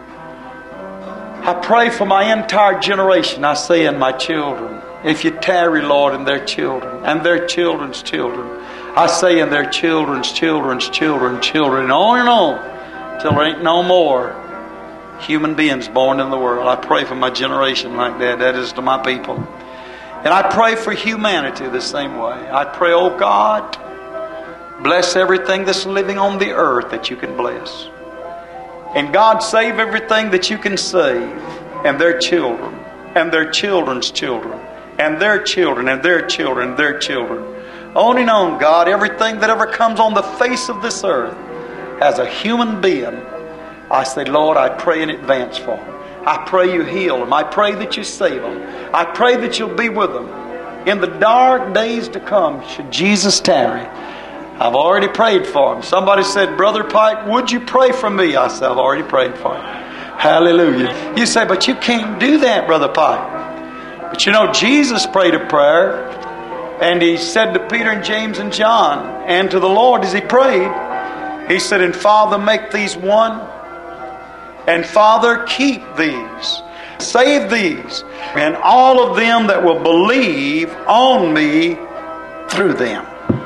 I pray for my entire generation. I say, and my children. If you tarry, Lord, and their children, and their children's children. I say, and their children's children's children, children, and on, till there ain't no more human beings born in the world. I pray for my generation like that. That is to my people. And I pray for humanity the same way. I pray, oh God, bless everything that's living on the earth that you can bless. And God, save everything that you can save. And their children, and their children's children, and their children, and their children, and their children. On and on, God, everything that ever comes on the face of this earth as a human being, I say, Lord, I pray in advance for them. I pray you heal them. I pray that you save them. I pray that you'll be with them in the dark days to come, should Jesus tarry. I've already prayed for them. Somebody said, Brother Pike, would you pray for me? I said, I've already prayed for them. Hallelujah. You say, but you can't do that, Brother Pike. But you know, Jesus prayed a prayer, and he said to Peter and James and John, and to the Lord as he prayed, he said, and Father, make these one. And Father, keep these, save these, and all of them that will believe on me through them.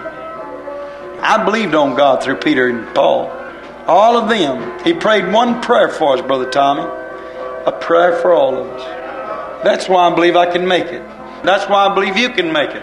I believed on God through Peter and Paul. All of them. He prayed one prayer for us, Brother Tommy. A prayer for all of us. That's why I believe I can make it. That's why I believe you can make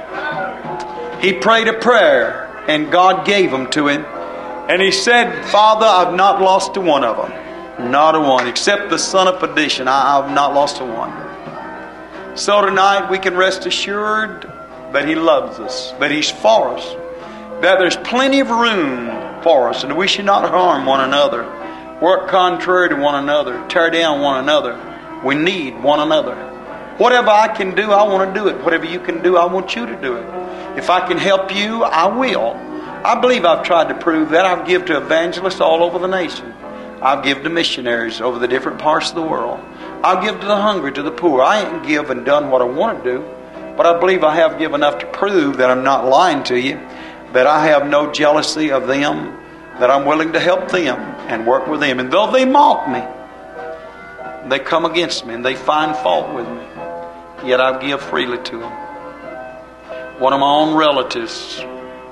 it. He prayed a prayer, and God gave them to him. And he said, Father, I've not lost to one of them. Not a one, except the son of perdition. I've not lost a one. So tonight we can rest assured that he loves us, that he's for us, that there's plenty of room for us, and we should not harm one another, work contrary to one another, tear down one another. We need one another. Whatever I can do, I want to do it. Whatever you can do, I want you to do it. If I can help you, I will. I believe I've tried to prove that. I've given to evangelists all over the nation. I'll give to missionaries over the different parts of the world. I'll give to the hungry, to the poor. I ain't give and done what I want to do, but I believe I have given enough to prove that I'm not lying to you, that I have no jealousy of them, that I'm willing to help them and work with them. And though they mock me, they come against me and they find fault with me, yet I give freely to them. One of my own relatives,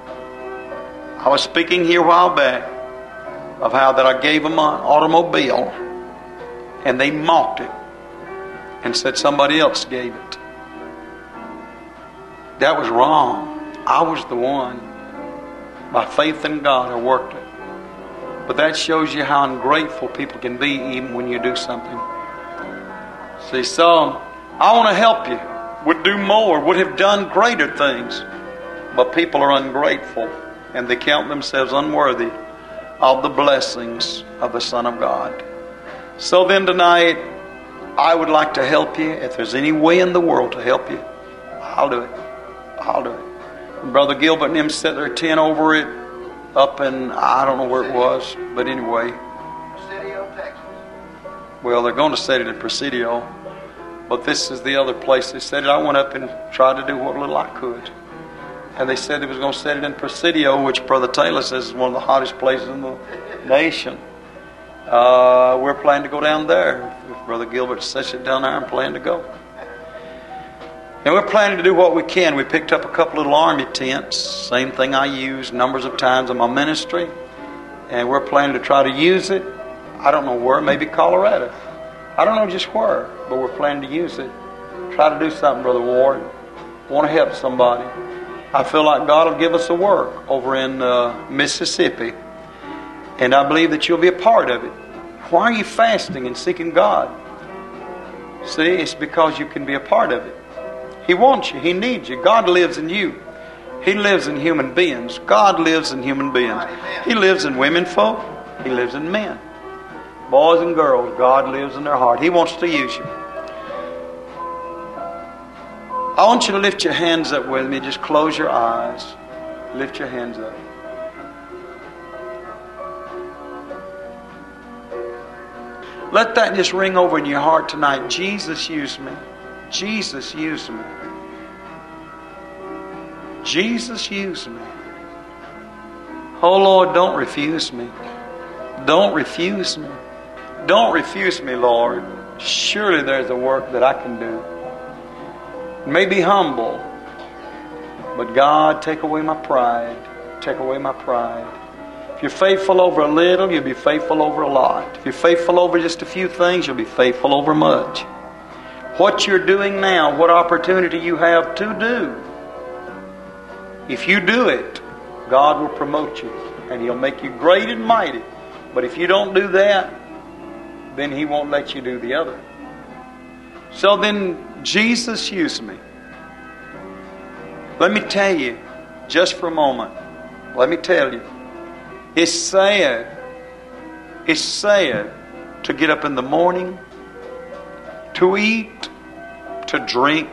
I was speaking here a while back, of how that I gave them an automobile and they mocked it and said somebody else gave it. That was wrong. I was the one. By faith in God, I worked it. But that shows you how ungrateful people can be even when you do something. See, so I want to help you. Would do more, would have done greater things. But people are ungrateful and they count themselves unworthy of the blessings of the Son of God. So then tonight, I would like to help you. If there's any way in the world to help you, I'll do it. I'll do it. And Brother Gilbert and him set their tent over it up in, I don't know where it was, but anyway. Presidio, Texas. Well, they're going to set it in Presidio, but this is the other place they set it. I went up and tried to do what little I could. And they said they was going to set it in Presidio, which Brother Taylor says is one of the hottest places in the nation. We're planning to go down there. If Brother Gilbert sets it down there, I'm planning to go. And we're planning to do what we can. We picked up a couple little army tents. Same thing I used numbers of times in my ministry. And we're planning to try to use it. I don't know where, maybe Colorado. I don't know just where, but we're planning to use it. Try to do something, Brother Ward. Want to help somebody. I feel like God will give us a work over in Mississippi. And I believe that you'll be a part of it. Why are you fasting and seeking God? See, it's because you can be a part of it. He wants you. He needs you. God lives in you. He lives in human beings. God lives in human beings. He lives in women folk. He lives in men. Boys and girls, God lives in their heart. He wants to use you. I want you to lift your hands up with me. Just close your eyes. Lift your hands up. Let that just ring over in your heart tonight. Jesus used me. Jesus used me. Jesus used me. Oh Lord, don't refuse me. Don't refuse me. Don't refuse me, Lord. Surely there's a work that I can do. It may be humble, but God, take away my pride. Take away my pride. If you're faithful over a little, you'll be faithful over a lot. If you're faithful over just a few things, you'll be faithful over much. What you're doing now, what opportunity you have to do, if you do it, God will promote you and He'll make you great and mighty. But if you don't do that, then He won't let you do the other. So then Jesus used me. Let me tell you, just for a moment, let me tell you, it's sad to get up in the morning, to eat, to drink,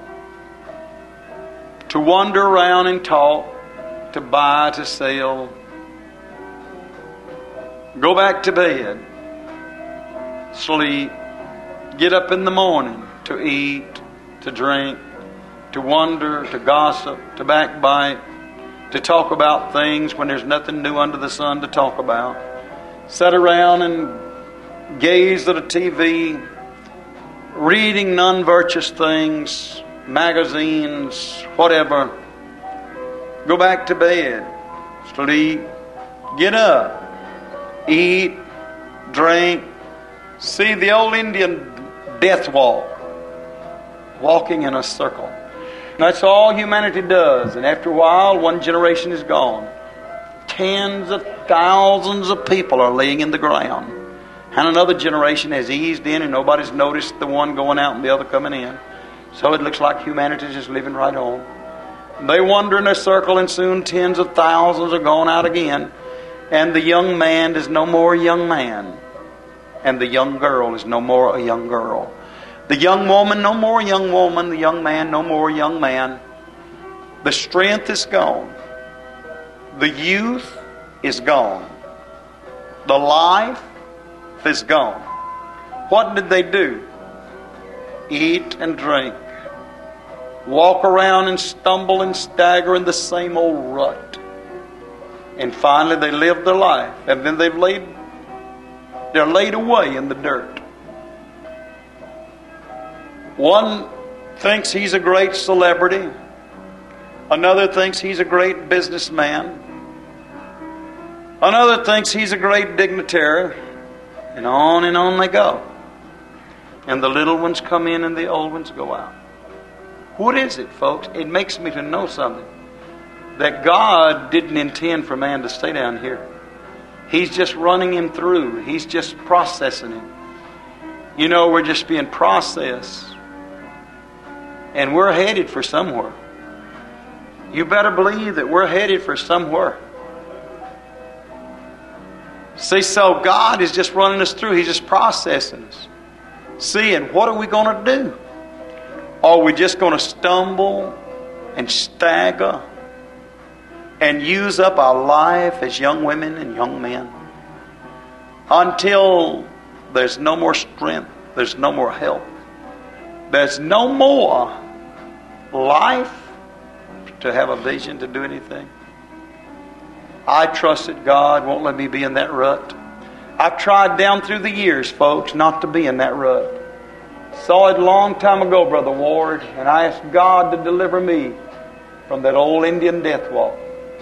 to wander around and talk, to buy, to sell, go back to bed, sleep, get up in the morning to eat, to drink, to wonder, to gossip, to backbite, to talk about things when there's nothing new under the sun to talk about. Sit around and gaze at a TV, reading non-virtuous things, magazines, whatever. Go back to bed, sleep, get up, eat, drink. See the old Indian death walk, walking in a circle. That's all humanity does. And after a while, one generation is gone. Tens of thousands of people are laying in the ground. And another generation has eased in and nobody's noticed the one going out and the other coming in. So it looks like humanity is just living right on. They wander in a circle and soon tens of thousands are gone out again. And the young man is no more a young man. And the young girl is no more a young girl. The young woman, no more young woman. The young man, no more young man. The strength is gone. The youth is gone. The life is gone. What did they do? Eat and drink. Walk around and stumble and stagger in the same old rut. And finally they live their life. And then they're laid away in the dirt. One thinks he's a great celebrity. Another thinks he's a great businessman. Another thinks he's a great dignitary. And on they go. And the little ones come in and the old ones go out. What is it, folks? It makes me to know something. That God didn't intend for man to stay down here. He's just running him through. He's just processing him. You know, we're just being processed. And we're headed for somewhere. You better believe that we're headed for somewhere. See, so God is just running us through. He's just processing us. See, and what are we going to do? Are we just going to stumble and stagger and use up our life as young women and young men until there's no more strength, there's no more help, there's no more life to have a vision to do anything? I trust that God won't let me be in that rut. I've tried down through the years, folks, not to be in that rut. Saw it a long time ago, Brother Ward, and I asked God to deliver me from that old Indian death walk.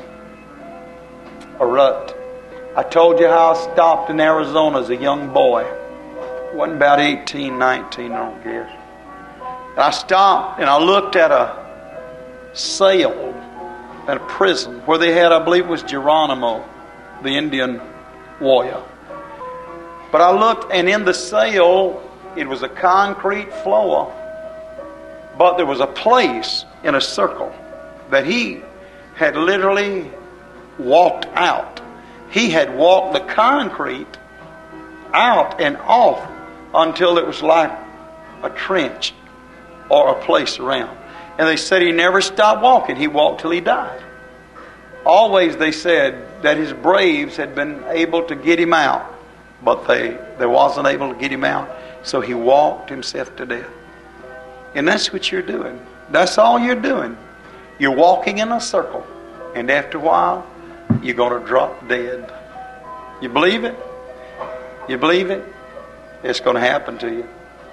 A rut. I told you how I stopped in Arizona as a young boy. Wasn't about 18, 19, I don't guess. And I stopped and I looked at a cell at a prison where they had, I believe it was Geronimo, the Indian warrior. But I looked, and in the cell, it was a concrete floor, but there was a place in a circle that he had literally walked out. He had walked the concrete out and off until it was like a trench or a place around. And they said he never stopped walking. He walked till he died. Always they said that his braves had been able to get him out, but they wasn't able to get him out. So he walked himself to death. And that's what you're doing. That's all you're doing. You're walking in a circle. And after a while, you're going to drop dead. You believe it? You believe it? It's going to happen to you.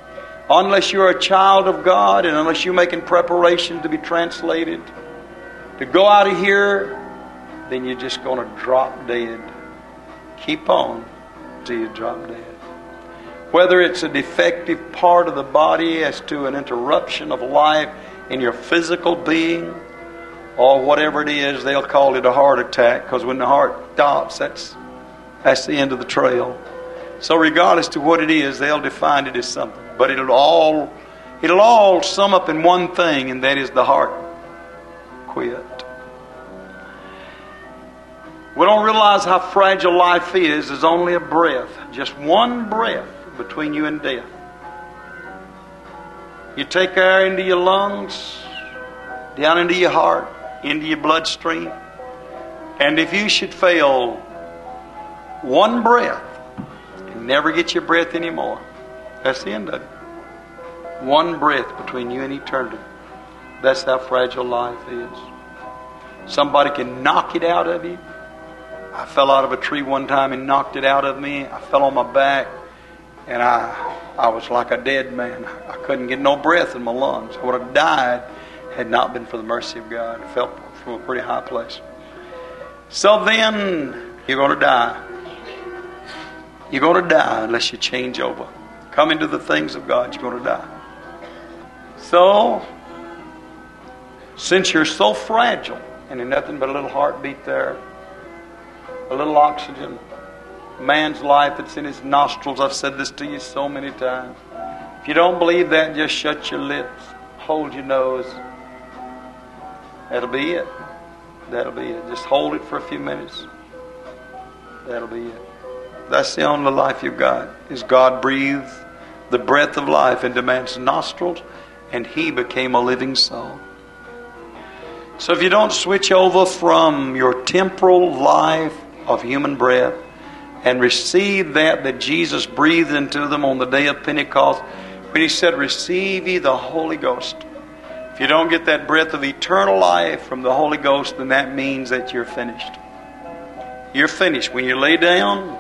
Unless you're a child of God and unless you're making preparation to be translated, to go out of here, then you're just going to drop dead. Keep on till you drop dead. Whether it's a defective part of the body as to an interruption of life in your physical being, or whatever it is, they'll call it a heart attack, because when the heart stops, that's the end of the trail. So regardless to what it is, they'll define it as something. But it'll all sum up in one thing, and that is the heart quit. We don't realize how fragile life is. There's only a breath, just one breath between you and death. You take air into your lungs, down into your heart, into your bloodstream. And if you should fail one breath and never get your breath anymore, that's the end of it. One breath between you and eternity. That's how fragile life is. Somebody can knock it out of you. I fell out of a tree one time and knocked it out of me. I fell on my back and I was like a dead man. I couldn't get no breath in my lungs. I would have died had not been for the mercy of God. I fell from a pretty high place. So then, you're going to die. You're going to die unless you change over. Come into the things of God, you're going to die. So, since you're so fragile, and there's nothing but a little heartbeat there, a little oxygen, man's life that's in his nostrils. I've said this to you so many times. If you don't believe that, just shut your lips, hold your nose. That'll be it. That'll be it. Just hold it for a few minutes. That'll be it. That's the only life you've got, is God breathed the breath of life into man's nostrils, and he became a living soul. So if you don't switch over from your temporal life of human breath and receive that Jesus breathed into them on the day of Pentecost, when he said, receive ye the Holy Ghost. If you don't get that breath of eternal life from the Holy Ghost, then that means that you're finished. You're finished. When you lay down,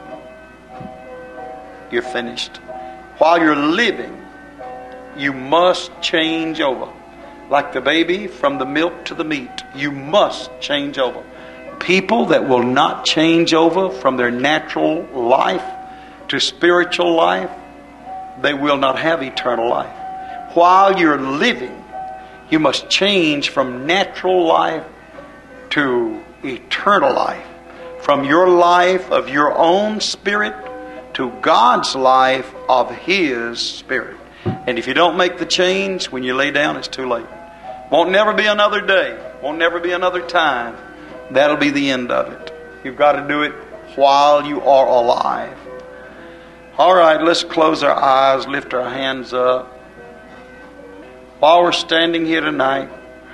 you're finished. While you're living, you must change over. Like the baby, from the milk to the meat, you must change over. People that will not change over from their natural life to spiritual life, they will not have eternal life. While you're living, you must change from natural life to eternal life. From your life of your own spirit to God's life of His Spirit. And if you don't make the change, when you lay down, it's too late. Won't never be another day. Won't never be another time. That'll be the end of it. You've got to do it while you are alive. All right, let's close our eyes, lift our hands up. While we're standing here tonight,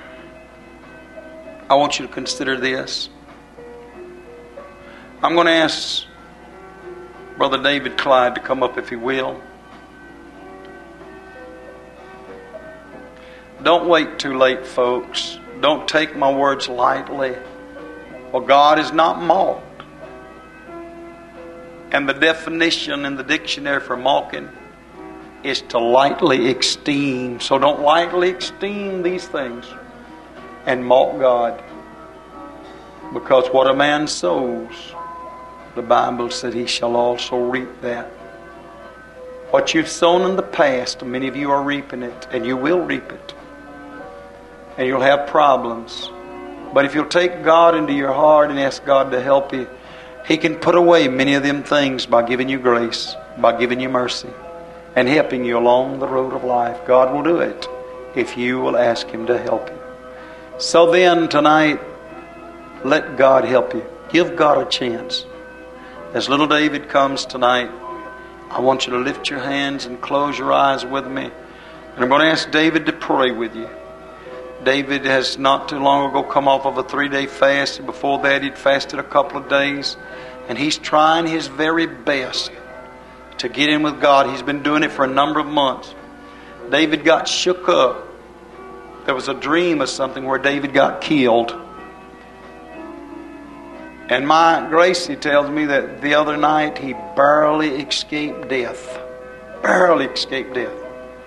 I want you to consider this. I'm going to ask Brother David Clyde to come up if he will. Don't wait too late, folks. Don't take my words lightly. For God is not mocked. And the definition in the dictionary for mocking is to lightly esteem. So don't lightly esteem these things and mock God. Because what a man sows, the Bible said he shall also reap that. What you've sown in the past, many of you are reaping it, and you will reap it. And you'll have problems. But if you'll take God into your heart and ask God to help you, He can put away many of them things by giving you grace, by giving you mercy, and helping you along the road of life. God will do it if you will ask Him to help you. So then tonight, let God help you. Give God a chance. As little David comes tonight, I want you to lift your hands and close your eyes with me. And I'm going to ask David to pray with you. David has not too long ago come off of a 3-day fast. Before that, he'd fasted a couple of days. And he's trying his very best to get in with God. He's been doing it for a number of months. David got shook up. There was a dream of something where David got killed. And my Gracie tells me that the other night he barely escaped death. Barely escaped death.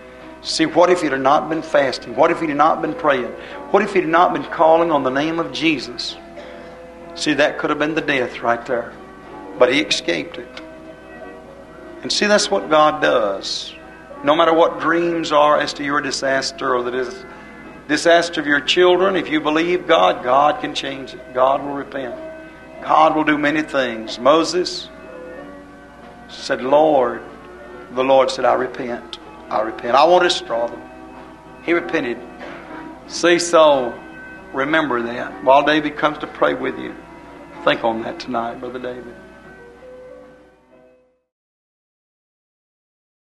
See, what if he'd have not been fasting? What if he'd have not been praying? What if he'd have not been calling on the name of Jesus? See, that could have been the death right there. But he escaped it. And see, that's what God does. No matter what dreams are as to your disaster or the disaster of your children, if you believe God, God can change it. God will repent. God will do many things. Moses said, the Lord said, I repent. I repent. I won't destroy them. He repented. See, so remember that. While David comes to pray with you, think on that tonight, Brother David.